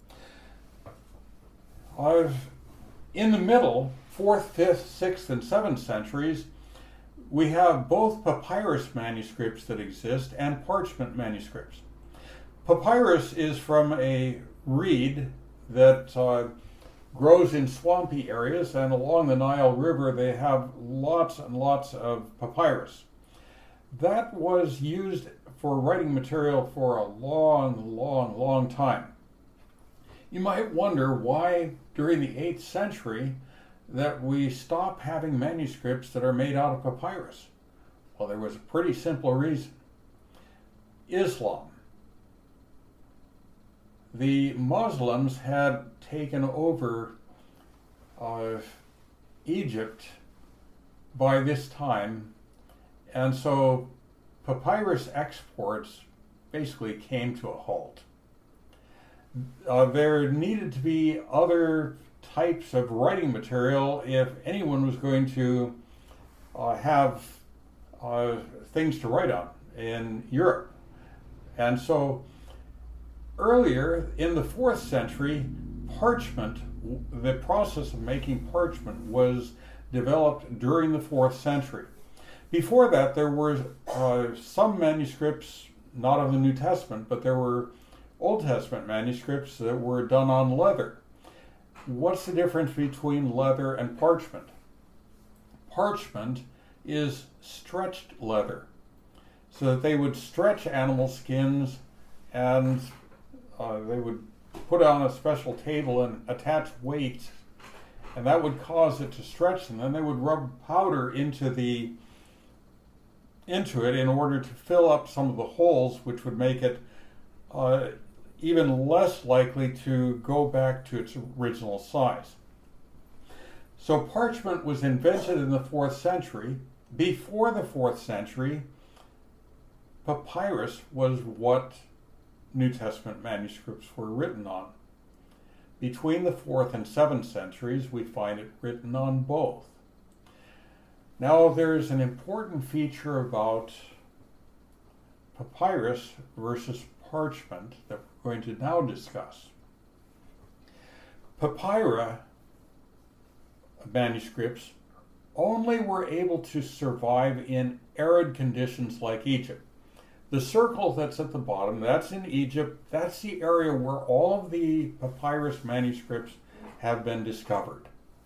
I've, in the middle, fourth, fifth, sixth, and seventh centuries, we have both papyrus manuscripts that exist and parchment manuscripts. Papyrus is from a reed that uh, grows in swampy areas, and along the Nile River they have lots and lots of papyrus. That was used for writing material for a long, long, long time. You might wonder why during the eighth century that we stop having manuscripts that are made out of papyrus. Well, there was a pretty simple reason. Islam. The Muslims had taken over uh, Egypt by this time, and so papyrus exports basically came to a halt. Uh, there needed to be other types of writing material if anyone was going to uh, have uh, things to write on in Europe. And so earlier in the fourth century, parchment, the process of making parchment was developed during the fourth century. Before that, there were uh, some manuscripts, not of the New Testament, but there were Old Testament manuscripts that were done on leather. What's the difference between leather and parchment? Parchment is stretched leather, so that they would stretch animal skins and uh, they would put on a special table and attach weights, and that would cause it to stretch, and then they would rub powder into the into it in order to fill up some of the holes, which would make it uh, even less likely to go back to its original size. So parchment was invented in the fourth century. Before the fourth century, papyrus was what New Testament manuscripts were written on. Between the fourth and seventh centuries, we find it written on both. Now, there's an important feature about papyrus versus parchment that we're going to now discuss. Papyri manuscripts only were able to survive in arid conditions like Egypt. The circle that's at the bottom, that's in Egypt. That's the area where all of the papyrus manuscripts have been discovered.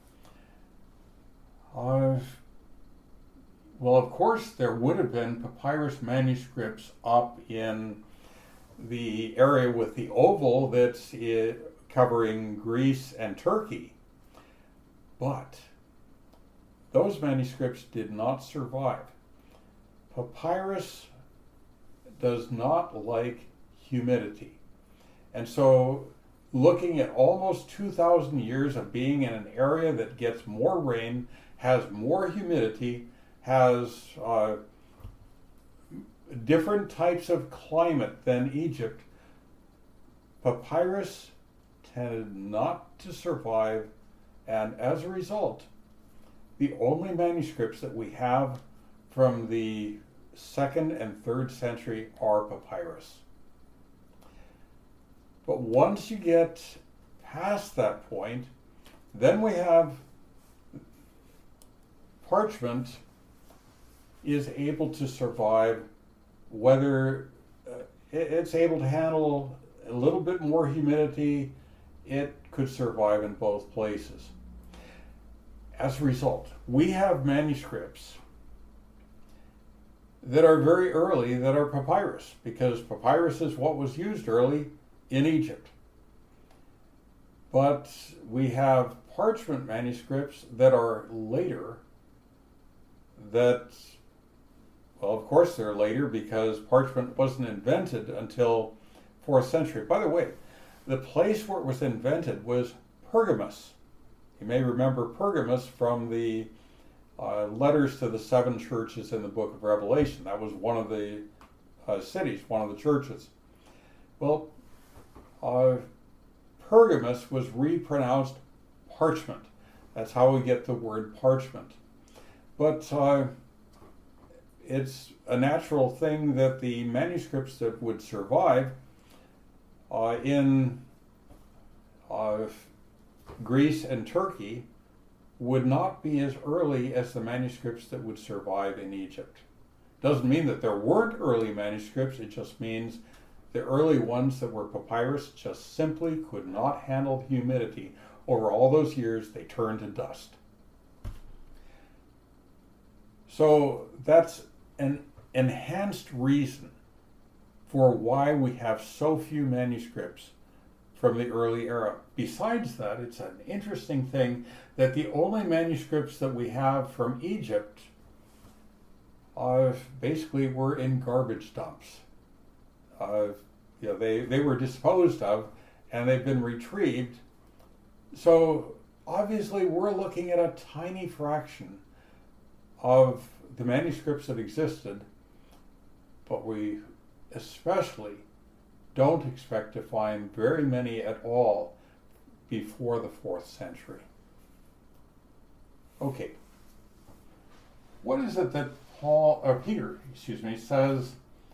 Uh, well, of course, there would have been papyrus manuscripts up in the area with the oval that's uh, covering Greece and Turkey. But those manuscripts did not survive. Papyrus does not like humidity. And so looking at almost two thousand years of being in an area that gets more rain, has more humidity, has uh, different types of climate than Egypt, papyrus tended not to survive, and as a result, the only manuscripts that we have from the second and third century are papyrus. But once you get past that point, then we have parchment is able to survive whether uh, it's able to handle a little bit more humidity. It could survive in both places. As a result, we have manuscripts that are very early that are papyrus, because papyrus is what was used early in Egypt. But we have parchment manuscripts that are later that, well, of course they're later because parchment wasn't invented until fourth century. By the way, the place where it was invented was Pergamus. You may remember Pergamus from the uh, letters to the seven churches in the book of Revelation. That was one of the uh, cities, one of the churches. Well, uh, Pergamus was repronounced parchment. That's how we get the word parchment. But uh, it's a natural thing that the manuscripts that would survive uh, in uh, Greece and Turkey would not be as early as the manuscripts that would survive in Egypt. Doesn't mean that there weren't early manuscripts, it just means the early ones that were papyrus just simply could not handle humidity. Over all those years, they turned to dust. So that's an enhanced reason for why we have so few manuscripts from the early era. Besides that, it's an interesting thing that the only manuscripts that we have from Egypt uh, basically were in garbage dumps. Uh, you know, they, they were disposed of and they've been retrieved. So obviously we're looking at a tiny fraction of the manuscripts that existed, but we especially don't expect to find very many at all before the fourth century. Okay. What is it that Paul, or Peter, excuse me, says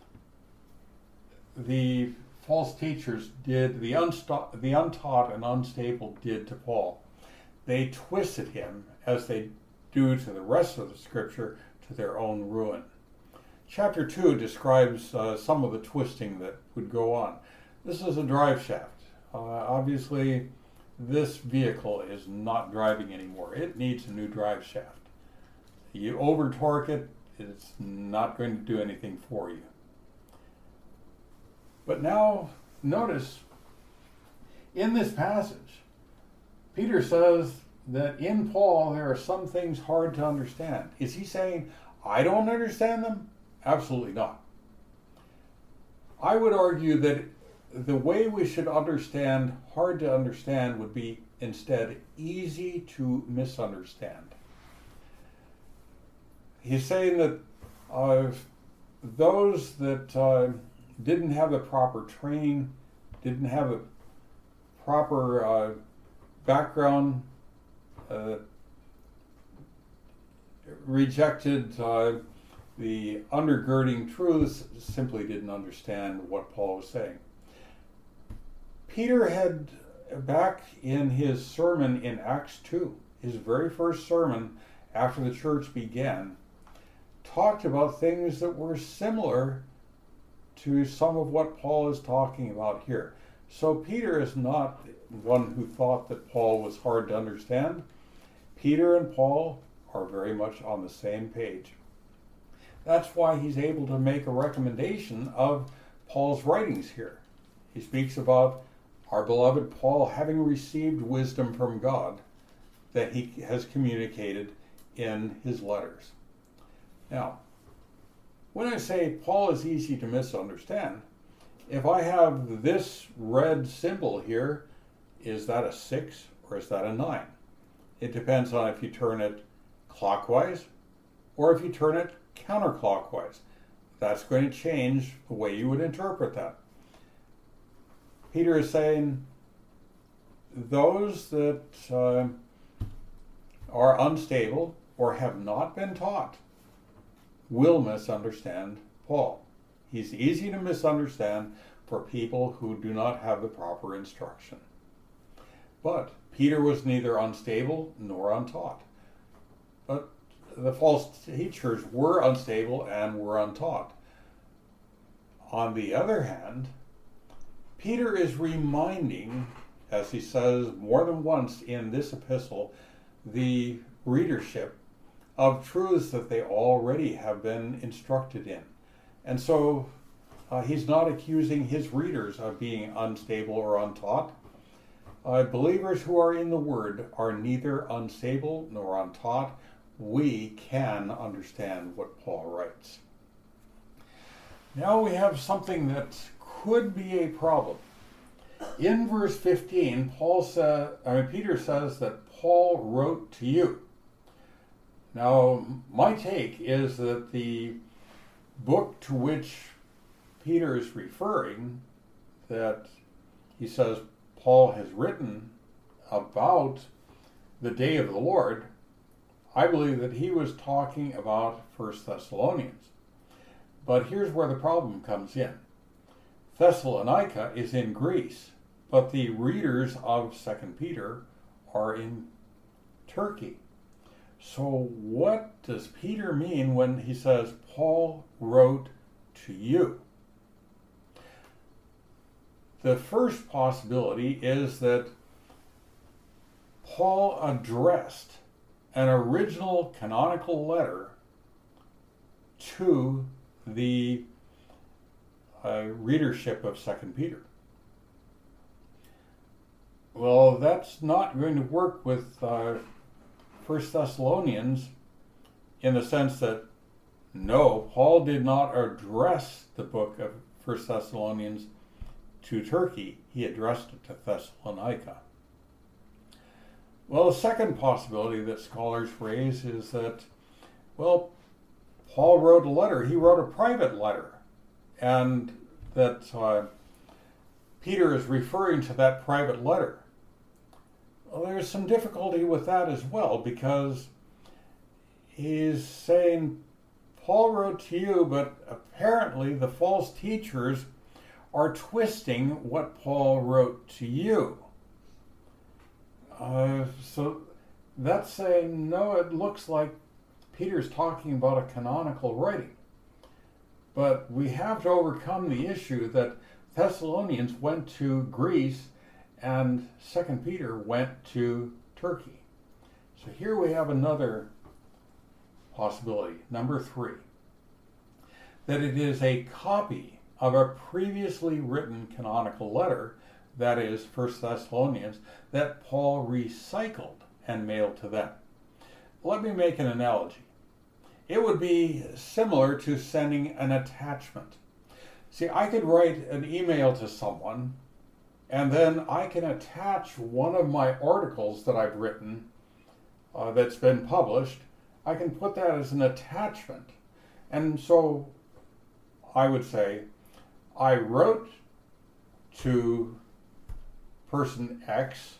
the false teachers did, the, unsta- the untaught and unstable did to Paul? They twisted him, as they do to the rest of the scripture, to their own ruin. Chapter two describes uh, some of the twisting that would go on. This is a drive shaft. Uh, obviously, this vehicle is not driving anymore. It needs a new drive shaft. You over-torque it, it's not going to do anything for you. But now, notice, in this passage, Peter says that in Paul there are some things hard to understand. Is he saying, I don't understand them? Absolutely not. I would argue that the way we should understand hard to understand would be instead easy to misunderstand. He's saying that uh, those that uh, didn't have the proper training, didn't have the proper uh, background, uh, rejected uh, the undergirding truths, simply didn't understand what Paul was saying. Peter had, back in his sermon in Acts two, his very first sermon after the church began, talked about things that were similar to some of what Paul is talking about here. So Peter is not one who thought that Paul was hard to understand. Peter and Paul are very much on the same page. That's why he's able to make a recommendation of Paul's writings here. He speaks about our beloved Paul having received wisdom from God that he has communicated in his letters. Now, when I say Paul is easy to misunderstand, if I have this red symbol here, is that a six or is that a nine? It depends on if you turn it clockwise or if you turn it counterclockwise. That's going to change the way you would interpret that. Peter is saying those that uh, are unstable or have not been taught will misunderstand Paul. He's easy to misunderstand for people who do not have the proper instruction. But Peter was neither unstable nor untaught. But the false teachers were unstable and were untaught. On the other hand, Peter is reminding, as he says more than once in this epistle, the readership of truths that they already have been instructed in. And so uh, he's not accusing his readers of being unstable or untaught. Uh, believers who are in the Word are neither unstable nor untaught. We can understand what Paul writes. Now we have something that could be a problem. In verse fifteen, Paul sa- I mean, Peter says that Paul wrote to you. Now, my take is that the book to which Peter is referring, that he says Paul has written about the day of the Lord, I believe that he was talking about First Thessalonians. But here's where the problem comes in. Thessalonica is in Greece, but the readers of Second Peter are in Turkey. So what does Peter mean when he says, Paul wrote to you? The first possibility is that Paul addressed an original canonical letter to the uh, readership of Second Peter. Well, that's not going to work with uh, First Thessalonians, in the sense that, no, Paul did not address the book of First Thessalonians to Turkey. He addressed it to Thessalonica. Well, the second possibility that scholars raise is that, well, Paul wrote a letter. He wrote a private letter, and that uh, Peter is referring to that private letter. Well, there's some difficulty with that as well, because he's saying, Paul wrote to you, but apparently the false teachers are twisting what Paul wrote to you. Uh, so that's saying, no, it looks like Peter's talking about a canonical writing. But we have to overcome the issue that Thessalonians went to Greece and Second Peter went to Turkey. So here we have another possibility, number three, that it is a copy of a previously written canonical letter, that is First Thessalonians, that Paul recycled and mailed to them. Let me make an analogy. It would be similar to sending an attachment. See, I could write an email to someone, and then I can attach one of my articles that I've written uh, that's been published. I can put that as an attachment. And so I would say, I wrote to person X,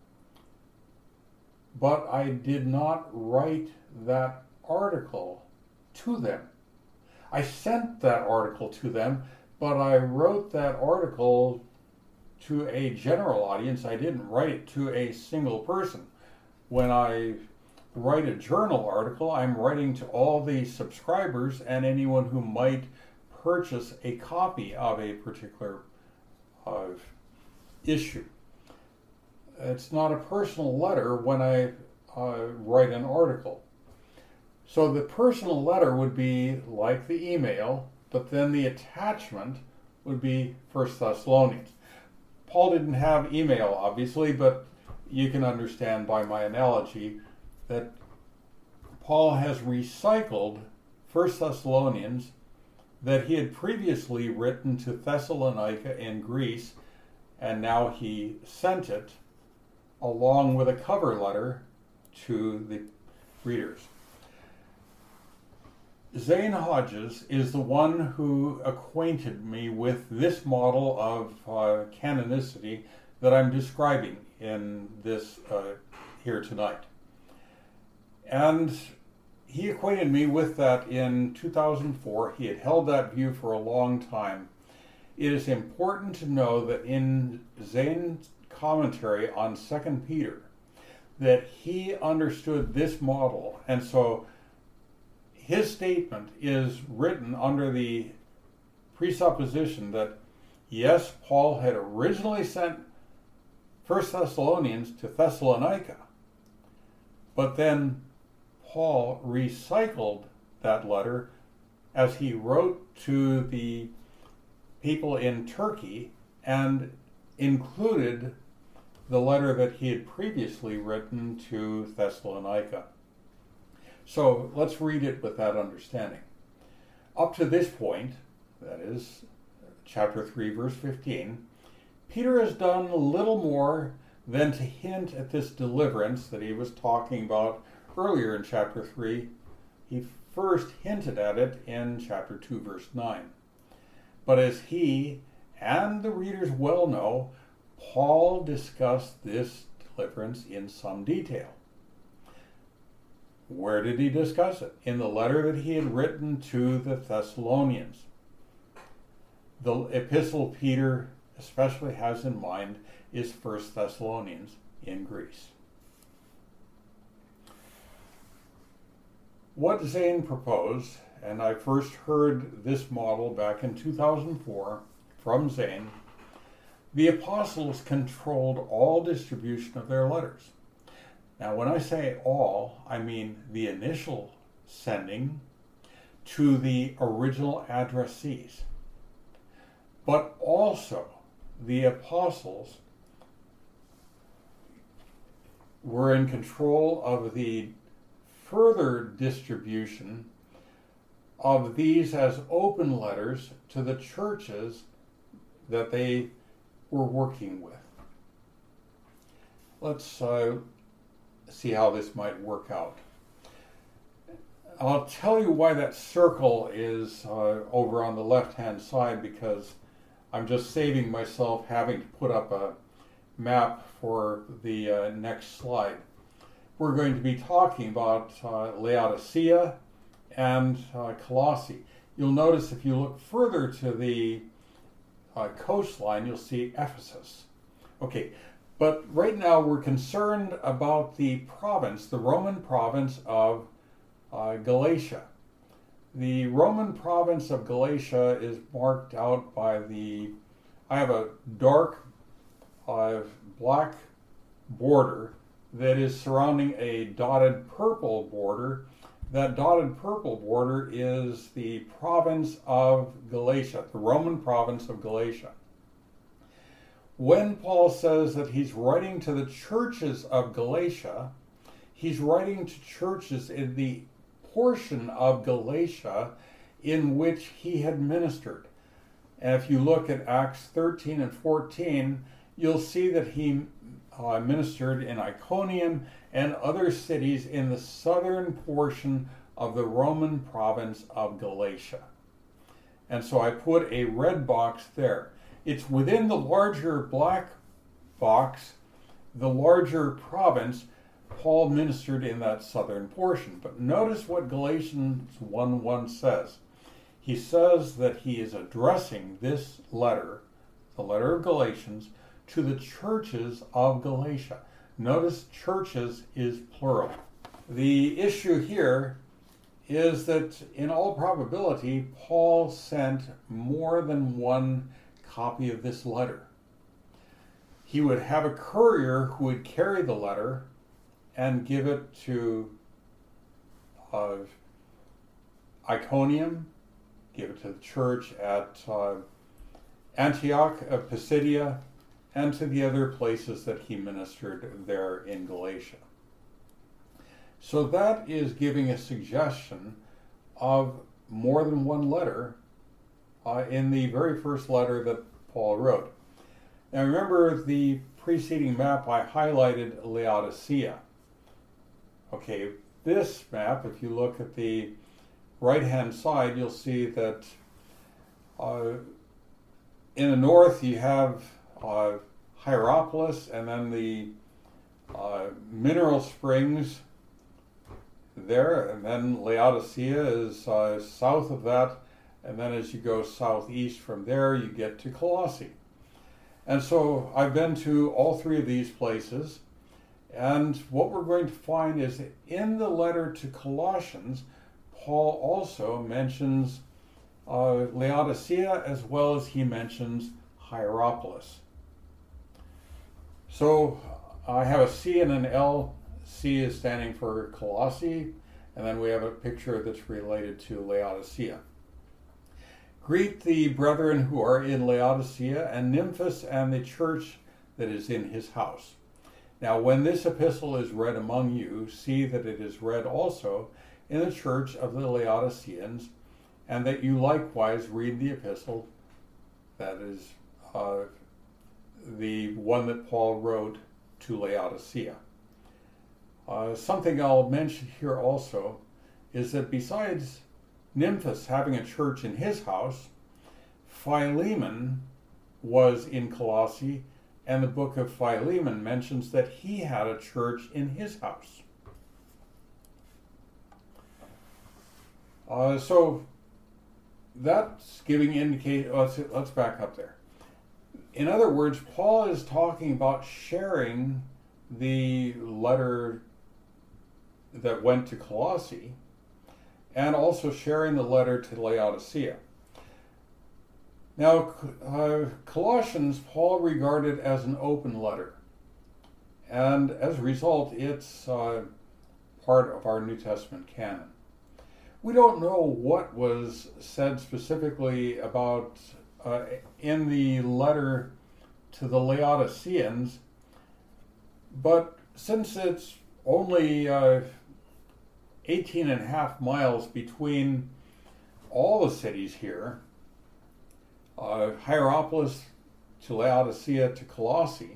but I did not write that article to them. I sent that article to them, but I wrote that article to a general audience. I didn't write it to a single person. When I write a journal article, I'm writing to all the subscribers and anyone who might purchase a copy of a particular uh, issue. It's not a personal letter when I uh, write an article. So the personal letter would be like the email, but then the attachment would be First Thessalonians. Paul didn't have email, obviously, but you can understand by my analogy that Paul has recycled First Thessalonians that he had previously written to Thessalonica in Greece, and now he sent it along with a cover letter to the readers. Zane Hodges is the one who acquainted me with this model of uh, canonicity that I'm describing in this uh, here tonight. And he acquainted me with that in two thousand four. He had held that view for a long time. It is important to know that in Zane's commentary on Second Peter, that he understood this model, and so his statement is written under the presupposition that, yes, Paul had originally sent First Thessalonians to Thessalonica, but then Paul recycled that letter as he wrote to the people in Turkey and included the letter that he had previously written to Thessalonica. So let's read it with that understanding. Up to this point, that is chapter three, verse fifteen, Peter has done little more than to hint at this deliverance that he was talking about earlier in chapter three. He first hinted at it in chapter two, verse nine. But as he and the readers well know, Paul discussed this deliverance in some detail. Where did he discuss it? In the letter that he had written to the Thessalonians. The epistle Peter especially has in mind is First Thessalonians in Greece. What Zane proposed, and I first heard this model back in two thousand four from Zane, the apostles controlled all distribution of their letters. Now, when I say all, I mean the initial sending to the original addressees, but also the apostles were in control of the further distribution of these as open letters to the churches that they were working with. Let's uh, see how this might work out. I'll tell you why that circle is uh, over on the left-hand side, because I'm just saving myself having to put up a map for the uh, next slide. We're going to be talking about uh, Laodicea and uh, Colossae. You'll notice if you look further to the uh, coastline, you'll see Ephesus. Okay, but right now we're concerned about the province, the Roman province of uh, Galatia. The Roman province of Galatia is marked out by the, I have a dark uh, black border that is surrounding a dotted purple border. That dotted purple border is the province of Galatia, the Roman province of Galatia. When Paul says that he's writing to the churches of Galatia, he's writing to churches in the portion of Galatia in which he had ministered. And if you look at Acts thirteen and fourteen, you'll see that he uh, ministered in Iconium and other cities in the southern portion of the Roman province of Galatia. And so I put a red box there. It's within the larger black box, the larger province. Paul ministered in that southern portion. But notice what Galatians one one says. He says that he is addressing this letter, the letter of Galatians, to the churches of Galatia. Notice churches is plural. The issue here is that in all probability, Paul sent more than one copy of this letter. He would have a courier who would carry the letter and give it to uh, Iconium, give it to the church at uh, Antioch of Pisidia, and to the other places that he ministered there in Galatia. So that is giving a suggestion of more than one letter uh, in the very first letter that Paul wrote. Now remember, the preceding map I highlighted Laodicea. Okay, this map, if you look at the right-hand side, you'll see that uh, in the north you have uh, Hierapolis, and then the uh, mineral springs there, and then Laodicea is uh, south of that, and then as you go southeast from there, you get to Colossae. And so I've been to all three of these places, and what we're going to find is that in the letter to Colossians, Paul also mentions uh, Laodicea as well as he mentions Hierapolis. So I have a C and an L. C is standing for Colossae, and then we have a picture that's related to Laodicea. Greet the brethren who are in Laodicea, and Nymphas and the church that is in his house. Now when this epistle is read among you, see that it is read also in the church of the Laodiceans, and that you likewise read the epistle, that is uh, the one that Paul wrote to Laodicea. Uh, something I'll mention here also is that besides Nymphas having a church in his house, Philemon was in Colossae, and the book of Philemon mentions that he had a church in his house. Uh, so that's giving indication. Let's, let's back up there. In other words, Paul is talking about sharing the letter that went to Colossae and also sharing the letter to Laodicea. Now, uh, Colossians, Paul regarded as an open letter, and as a result, it's uh, part of our New Testament canon. We don't know what was said specifically about uh, in the letter to the Laodiceans, but since it's only uh, eighteen and a half miles between all the cities here, uh, Hierapolis to Laodicea to Colossae,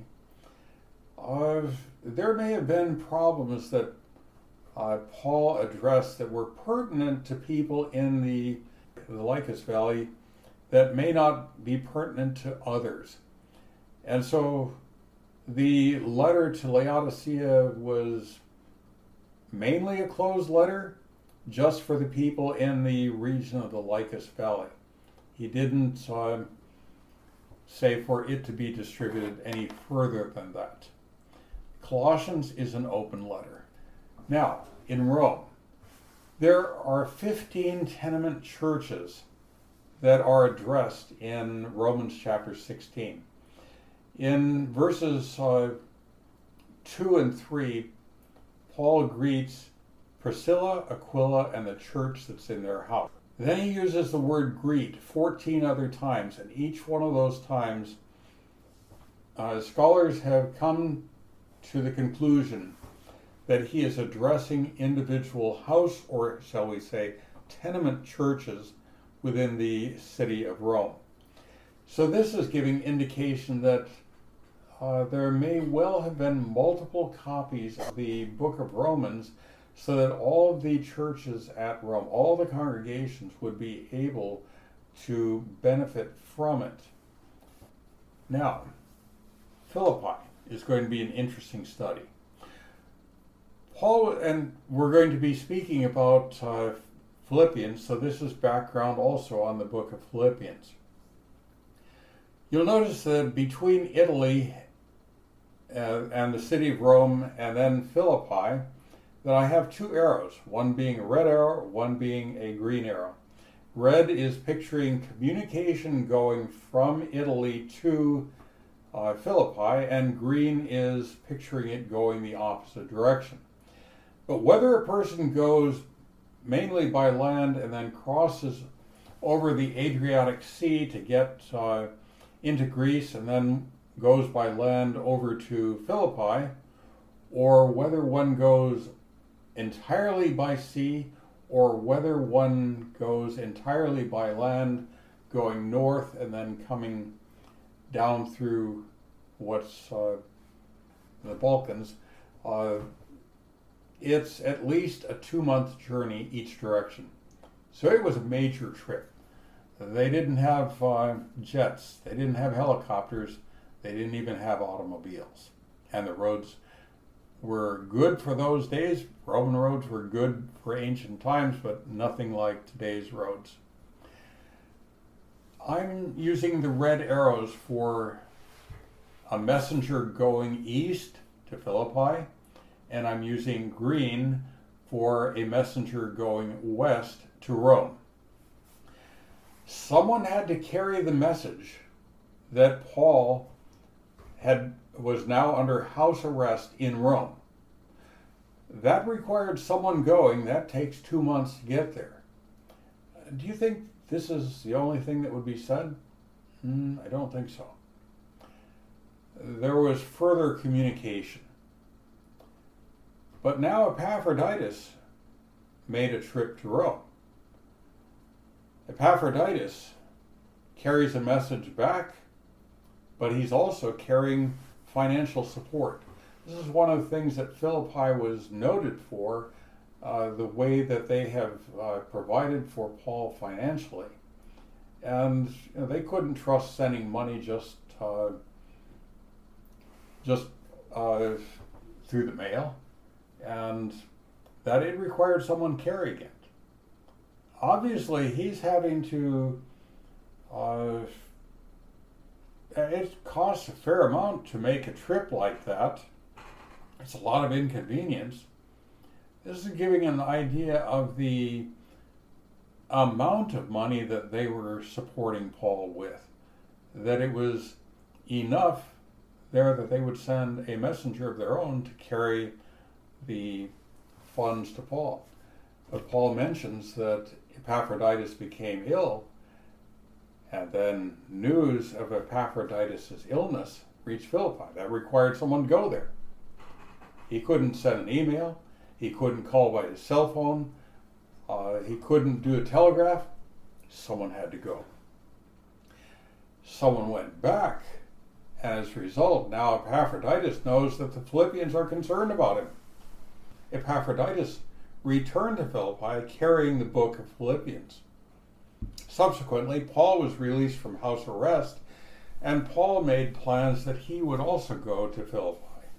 uh, there may have been problems that uh, Paul addressed that were pertinent to people in the, the Lycus Valley that may not be pertinent to others. And so the letter to Laodicea was mainly a closed letter just for the people in the region of the Lycus Valley. He didn't uh, say for it to be distributed any further than that. Colossians is an open letter. Now, in Rome, there are fifteen tenement churches that are addressed in Romans chapter sixteen. In verses uh, two and three, Paul greets Priscilla, Aquila, and the church that's in their house. Then he uses the word greet fourteen other times, and each one of those times, uh, scholars have come to the conclusion that he is addressing individual house, or shall we say, tenement churches within the city of Rome. So this is giving indication that uh, there may well have been multiple copies of the book of Romans, so that all of the churches at Rome, all the congregations, would be able to benefit from it. Now, Philippi is going to be an interesting study. Paul, and we're going to be speaking about uh, Philippians, so this is background also on the book of Philippians. You'll notice that between Italy uh, and the city of Rome and then Philippi, that I have two arrows, one being a red arrow, one being a green arrow. Red is picturing communication going from Italy to uh, Philippi, and green is picturing it going the opposite direction. But whether a person goes mainly by land and then crosses over the Adriatic Sea to get uh, into Greece and then goes by land over to Philippi, or whether one goes entirely by sea, or whether one goes entirely by land, going north and then coming down through what's uh, the Balkans, uh, it's at least a two-month journey each direction. So it was a major trip. They didn't have uh, jets, they didn't have helicopters, they didn't even have automobiles. And the roads were good for those days. Roman roads were good for ancient times, but nothing like today's roads. I'm using the red arrows for a messenger going east to Philippi, and I'm using green for a messenger going west to Rome. Someone had to carry the message that Paul had was now under house arrest in Rome. That required someone going. That takes two months to get there. Do you think this is the only thing that would be said? Mm, I don't think so. There was further communication. But now Epaphroditus made a trip to Rome. Epaphroditus carries a message back, but he's also carrying financial support. This is one of the things that Philippi was noted for, uh, the way that they have uh, provided for Paul financially. and you know, they couldn't trust sending money just uh, just uh, through the mail, and that it required someone carrying it. Obviously, he's having to. Uh, it costs a fair amount to make a trip like that. It's a lot of inconvenience. This is giving an idea of the amount of money that they were supporting Paul with. That it was enough there that they would send a messenger of their own to carry the funds to Paul. But Paul mentions that Epaphroditus became ill, and then news of Epaphroditus' illness reached Philippi. That required someone to go there. He couldn't send an email. He couldn't call by his cell phone. Uh, he couldn't do a telegraph. Someone had to go. Someone went back. As a result, now Epaphroditus knows that the Philippians are concerned about him. Epaphroditus returned to Philippi carrying the book of Philippians. Subsequently, Paul was released from house arrest, and Paul made plans that he would also go to Philippi.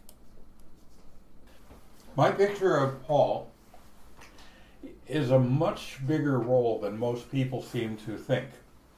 My picture of Paul is a much bigger role than most people seem to think.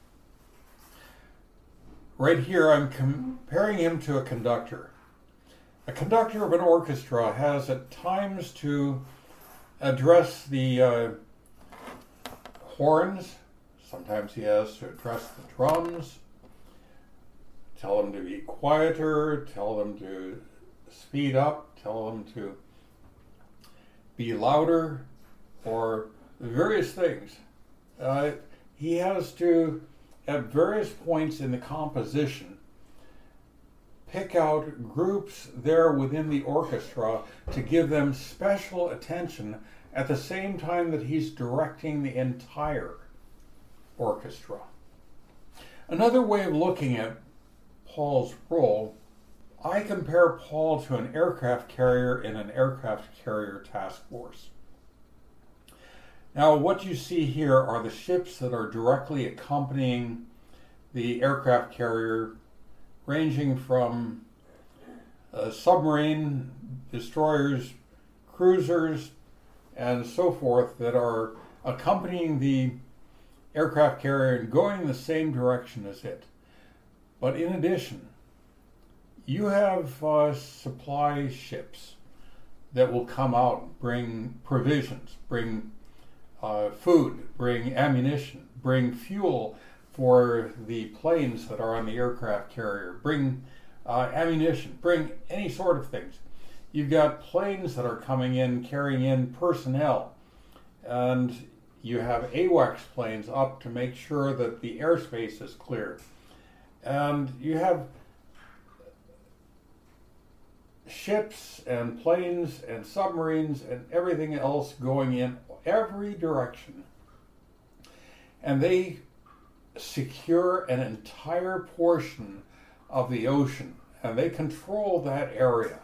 Right here, I'm comparing him to a conductor. A conductor of an orchestra has at times to address the uh, horns. Sometimes he has to address the drums, tell them to be quieter, tell them to speed up, tell them to be louder, or various things. Uh, he has to, at various points in the composition, pick out groups there within the orchestra to give them special attention at the same time that he's directing the entire orchestra. Another way of looking at Paul's role, I compare Paul to an aircraft carrier in an aircraft carrier task force. Now, what you see here are the ships that are directly accompanying the aircraft carrier, ranging from uh, submarine, destroyers, cruisers, and so forth, that are accompanying the aircraft carrier and going in the same direction as it. But in addition, you have uh, supply ships that will come out and bring provisions, bring uh, food, bring ammunition, bring fuel for the planes that are on the aircraft carrier, bring uh, ammunition, bring any sort of things. You've got planes that are coming in, carrying in personnel, and you have AWACS planes up to make sure that the airspace is clear. And you have ships and planes and submarines and everything else going in every direction. And they secure an entire portion of the ocean, and they control that area.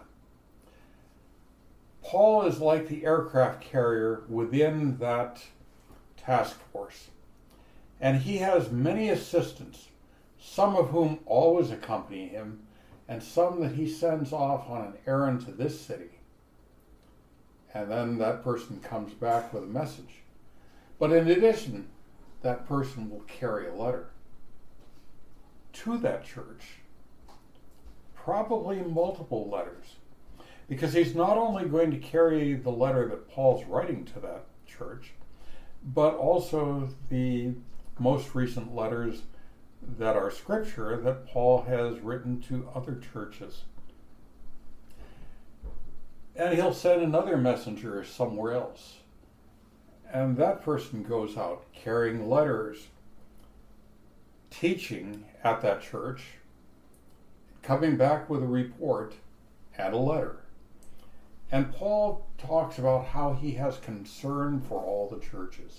Paul is like the aircraft carrier within that task force. And he has many assistants, some of whom always accompany him, and some that he sends off on an errand to this city. And then that person comes back with a message. But in addition, that person will carry a letter to that church, probably multiple letters, because he's not only going to carry the letter that Paul's writing to that church, but also the most recent letters that are scripture that Paul has written to other churches. And he'll send another messenger somewhere else. And that person goes out carrying letters, teaching at that church, coming back with a report and a letter. And Paul talks about how he has concern for all the churches.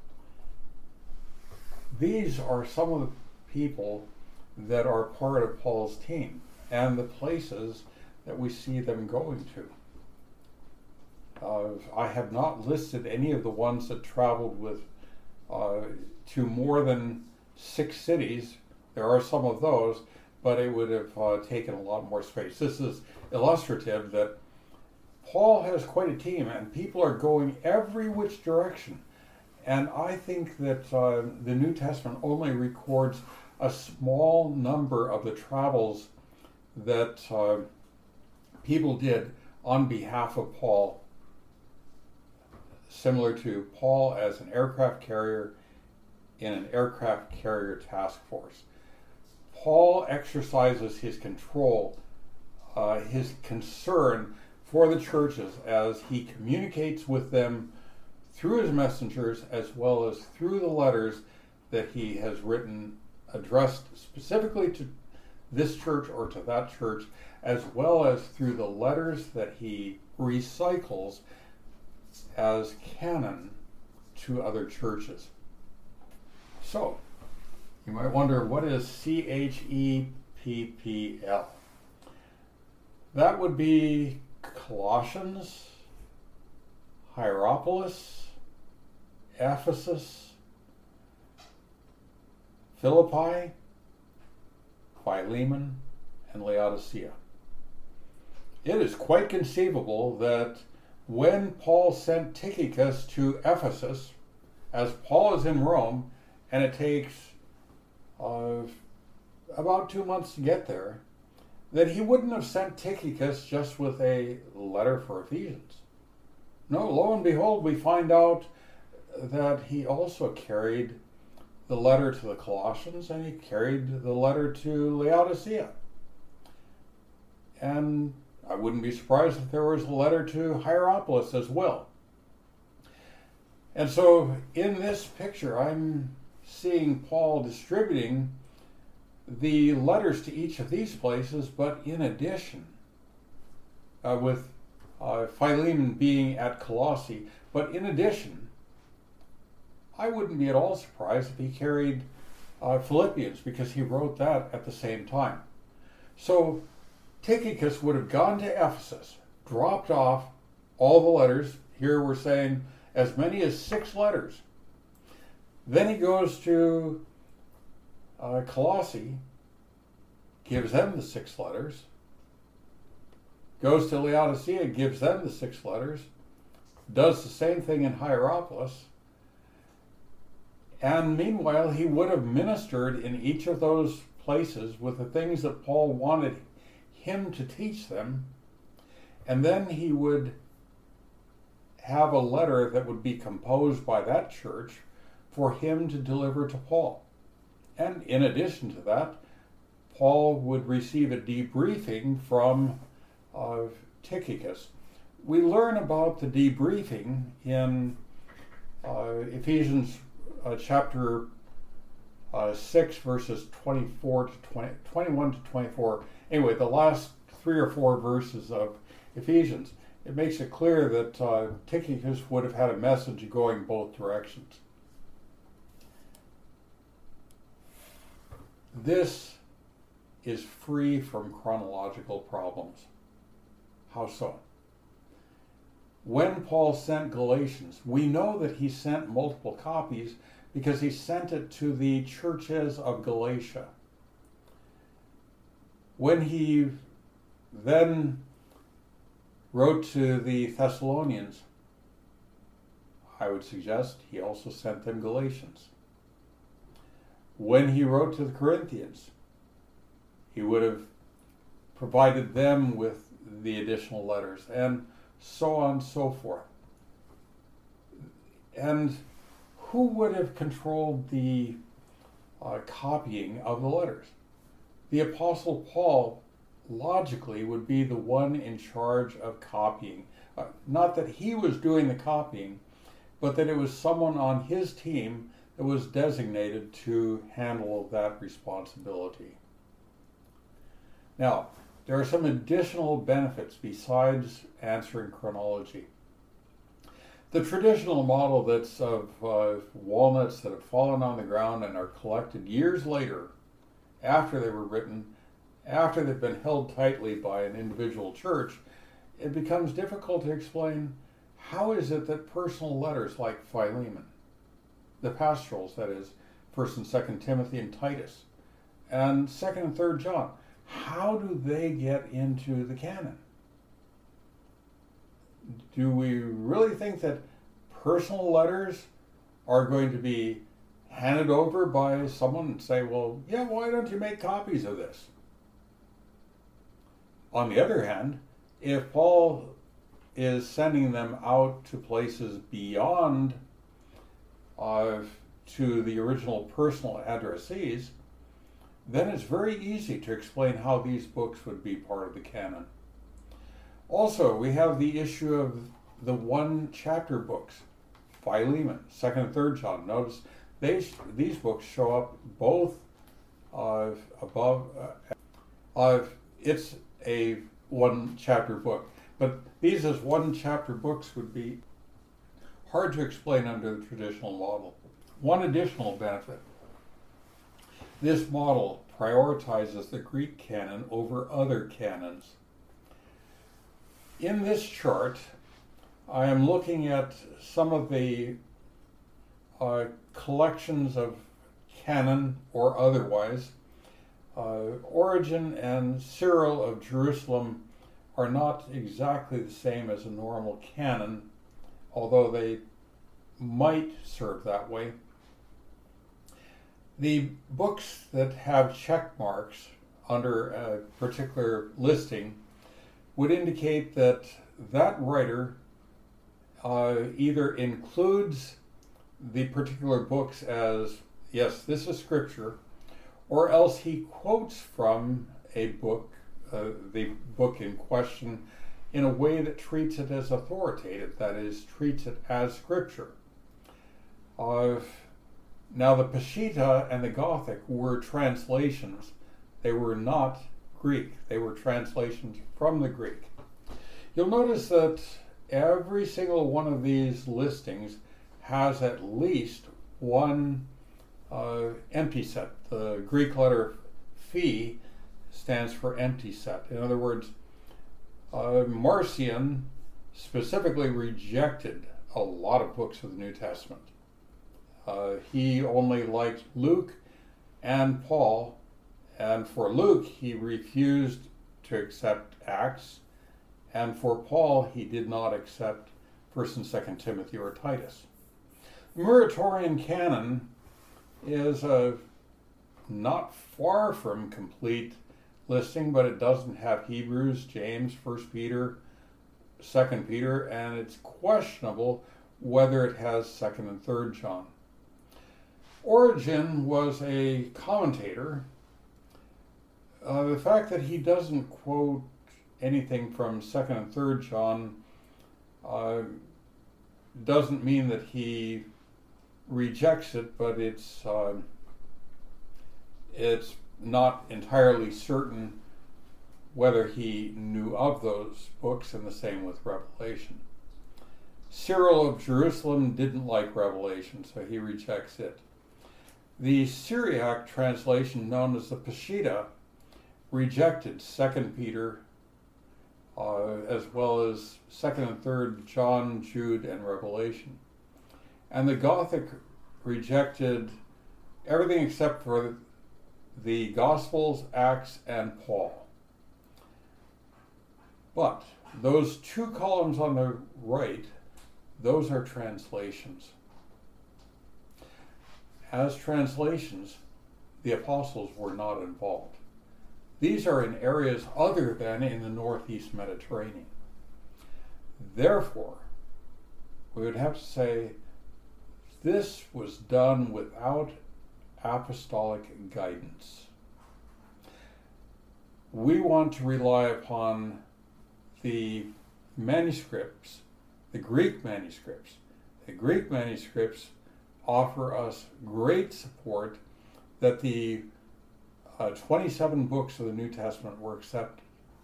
These are some of the people that are part of Paul's team and the places that we see them going to. Uh, I have not listed any of the ones that traveled with uh, to more than six cities. There are some of those, but it would have uh, taken a lot more space. This is illustrative that Paul has quite a team, and people are going every which direction. And I think that uh, the New Testament only records a small number of the travels that uh, people did on behalf of Paul, similar to Paul as an aircraft carrier in an aircraft carrier task force. Paul exercises his control, uh, his concern for the churches as he communicates with them through his messengers as well as through the letters that he has written addressed specifically to this church or to that church, as well as through the letters that he recycles as canon to other churches. So, you might wonder, what is C H E P P L? That would be Colossians, Hierapolis, Ephesus, Philippi, Philemon, and Laodicea. It is quite conceivable that when Paul sent Tychicus to Ephesus, as Paul is in Rome, and it takes uh, about two months to get there, that he wouldn't have sent Tychicus just with a letter for Ephesians. No, lo and behold, we find out that he also carried the letter to the Colossians, and he carried the letter to Laodicea. And I wouldn't be surprised if there was a letter to Hierapolis as well. And so in this picture, I'm seeing Paul distributing the letters to each of these places, but in addition, uh, with uh, Philemon being at Colossae, but in addition, I wouldn't be at all surprised if he carried uh, Philippians, because he wrote that at the same time. So Tychicus would have gone to Ephesus, dropped off all the letters. Here we're saying as many as six letters. Then he goes to uh, Colossae, gives them the six letters, goes to Laodicea, gives them the six letters, does the same thing in Hierapolis, and meanwhile he would have ministered in each of those places with the things that Paul wanted him to teach them, and then he would have a letter that would be composed by that church for him to deliver to Paul. And in addition to that, Paul would receive a debriefing from uh, Tychicus. We learn about the debriefing in uh, Ephesians uh, chapter uh, six, verses twenty-four to twenty, twenty-one to twenty-four. Anyway, the last three or four verses of Ephesians, it makes it clear that uh, Tychicus would have had a message going both directions. This is free from chronological problems. How so? When Paul sent Galatians, we know that he sent multiple copies because he sent it to the churches of Galatia. When he then wrote to the Thessalonians, I would suggest he also sent them Galatians. When he wrote to the Corinthians, he would have provided them with the additional letters, and so on and so forth. And who would have controlled the uh, copying of the letters? The Apostle Paul, logically, would be the one in charge of copying. Uh, not that he was doing the copying, but that it was someone on his team that was designated to handle that responsibility. Now, there are some additional benefits besides answering chronology. The traditional model that's of uh, walnuts that have fallen on the ground and are collected years later, after they were written, after they've been held tightly by an individual church, it becomes difficult to explain how is it that personal letters like Philemon, the pastorals, that is, First and Second Timothy and Titus, and Second and Third John. How do they get into the canon? Do we really think that personal letters are going to be handed over by someone and say, well, yeah, why don't you make copies of this? On the other hand, if Paul is sending them out to places beyond uh, to the original personal addressees, then it's very easy to explain how these books would be part of the canon. Also, we have the issue of the one chapter books, Philemon, Second and Third John. Notice they, these books show up both uh, above. Uh, uh, it's a one chapter book, but these as one chapter books would be hard to explain under the traditional model. One additional benefit: this model prioritizes the Greek canon over other canons. In this chart, I am looking at some of the uh, collections of canon or otherwise. Uh, Origen and Cyril of Jerusalem are not exactly the same as a normal canon, although they might serve that way. The books that have check marks under a particular listing would indicate that that writer uh, either includes the particular books as, yes, this is scripture, or else he quotes from a book, uh, the book in question, in a way that treats it as authoritative, that is, treats it as scripture. Uh, now, the Peshitta and the Gothic were translations. They were not Greek. They were translations from the Greek. You'll notice that every single one of these listings has at least one uh, empty set. The Greek letter phi stands for empty set. In other words, uh, Marcion specifically rejected a lot of books of the New Testament. Uh, he only liked Luke and Paul, and for Luke he refused to accept Acts, and for Paul he did not accept First and Second Timothy or Titus. The Muratorian canon is a not far from complete listing, but it doesn't have Hebrews, James, First Peter, Second Peter, and it's questionable whether it has Second and Third John. Origen was a commentator. Uh, the fact that he doesn't quote anything from Second and Third John uh, doesn't mean that he rejects it, but it's uh, it's not entirely certain whether he knew of those books, and the same with Revelation. Cyril of Jerusalem didn't like Revelation, so he rejects it. The Syriac translation, known as the Peshitta, rejected Second Peter, uh, as well as Second and Third John, Jude, and Revelation. And the Gothic rejected everything except for the Gospels, Acts, and Paul. But those two columns on the right, those are translations. As translations, the apostles were not involved. These are in areas other than in the northeast Mediterranean. Therefore, we would have to say this was done without apostolic guidance. We want to rely upon the manuscripts, the Greek manuscripts. The Greek manuscripts offer us great support that the uh, twenty-seven books of the New Testament were accepted.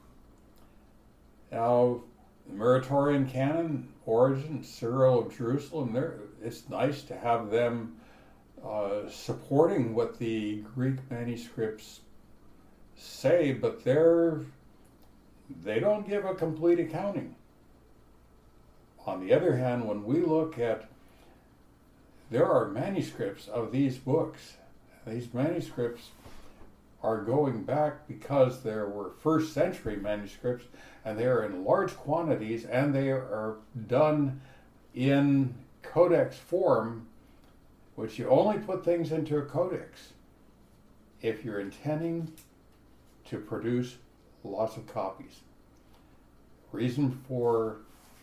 Now, the Muratorian canon, Origen, Cyril of Jerusalem, it's nice to have them uh, supporting what the Greek manuscripts say, but they're, they don't give a complete accounting. On the other hand, when we look at there are manuscripts of these books. These manuscripts are going back because there were first century manuscripts, and they are in large quantities, and they are done in codex form, which you only put things into a codex if you're intending to produce lots of copies. Reason for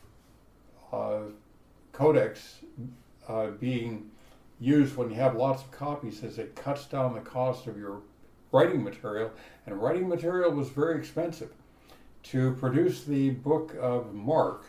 uh, codex uh, being used when you have lots of copies is it cuts down the cost of your writing material, and writing material was very expensive. To produce the book of Mark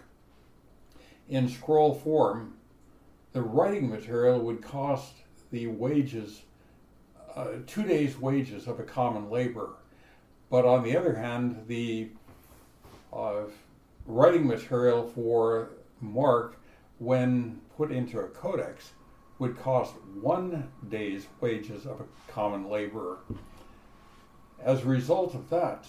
in scroll form, the writing material would cost the wages, uh, two days' wages of a common laborer. But on the other hand, the uh, writing material for Mark, when put into a codex, would cost one day's wages of a common laborer. As a result of that,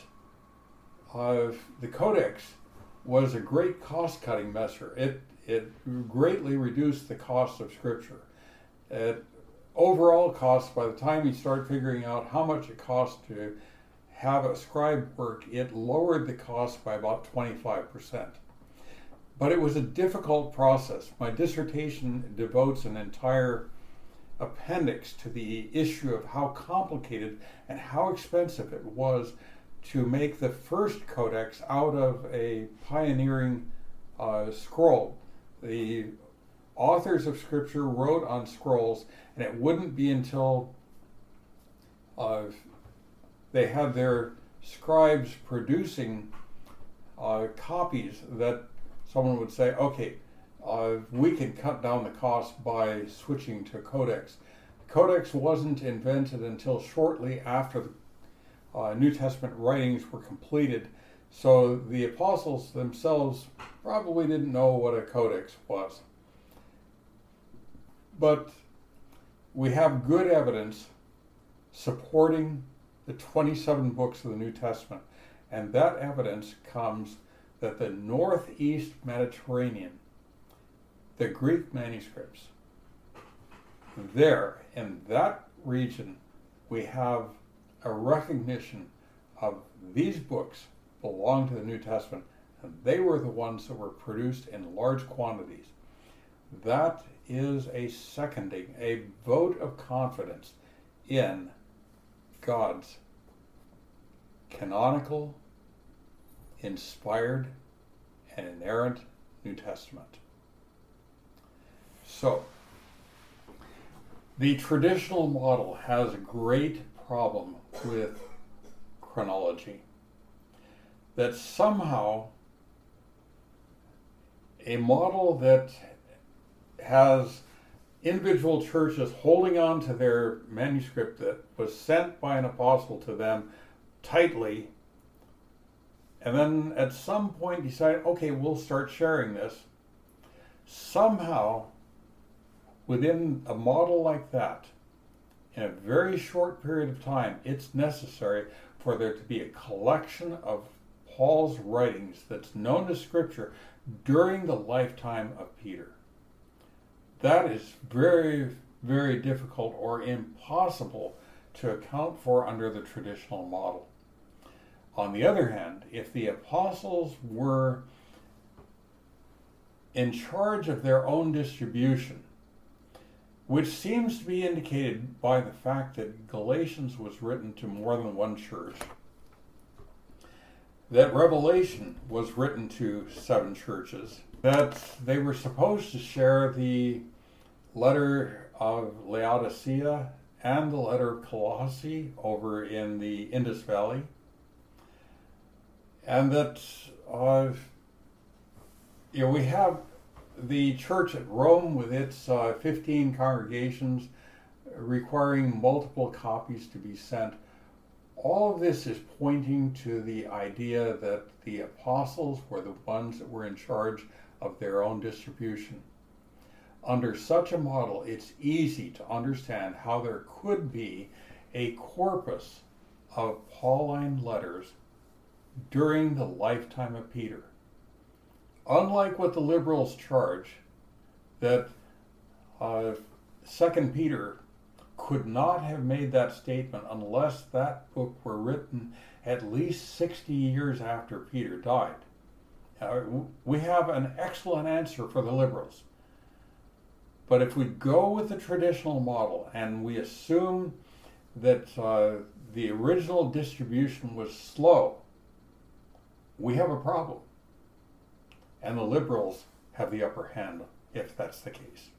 uh, the codex was a great cost-cutting measure. It it greatly reduced the cost of Scripture. It overall cost, by the time you start figuring out how much it costs to have a scribe work, it lowered the cost by about twenty-five percent. But it was a difficult process. My dissertation devotes an entire appendix to the issue of how complicated and how expensive it was to make the first codex out of a pioneering uh, scroll. The authors of Scripture wrote on scrolls, and it wouldn't be until uh, they had their scribes producing uh, copies that someone would say, okay, uh, we can cut down the cost by switching to codex. Codex wasn't invented until shortly after the uh, New Testament writings were completed, so the apostles themselves probably didn't know what a codex was. But we have good evidence supporting the twenty-seven books of the New Testament, and that evidence comes that the northeast Mediterranean, the Greek manuscripts, there in that region we have a recognition of these books belong to the New Testament, and they were the ones that were produced in large quantities. That is a seconding, a vote of confidence in God's canonical, inspired, and inerrant New Testament. So, the traditional model has a great problem with chronology. That somehow a model that has individual churches holding on to their manuscript that was sent by an apostle to them tightly, and then at some point decide, okay, we'll start sharing this. Somehow, within a model like that, in a very short period of time, it's necessary for there to be a collection of Paul's writings that's known to Scripture during the lifetime of Peter. That is very, very difficult or impossible to account for under the traditional model. On the other hand, if the apostles were in charge of their own distribution, which seems to be indicated by the fact that Galatians was written to more than one church, that Revelation was written to seven churches, that they were supposed to share the letter of Laodicea and the letter of Colossae over in the Indus Valley, and that uh, you know, we have the church at Rome with its uh, fifteen congregations requiring multiple copies to be sent. All of this is pointing to the idea that the apostles were the ones that were in charge of their own distribution. Under such a model, it's easy to understand how there could be a corpus of Pauline letters during the lifetime of Peter. Unlike what the liberals charge, that uh, Second Peter could not have made that statement unless that book were written at least sixty years after Peter died. Uh, we have an excellent answer for the liberals. But if we go with the traditional model and we assume that uh, the original distribution was slow, we have a problem. And the liberals have the upper hand if that's the case.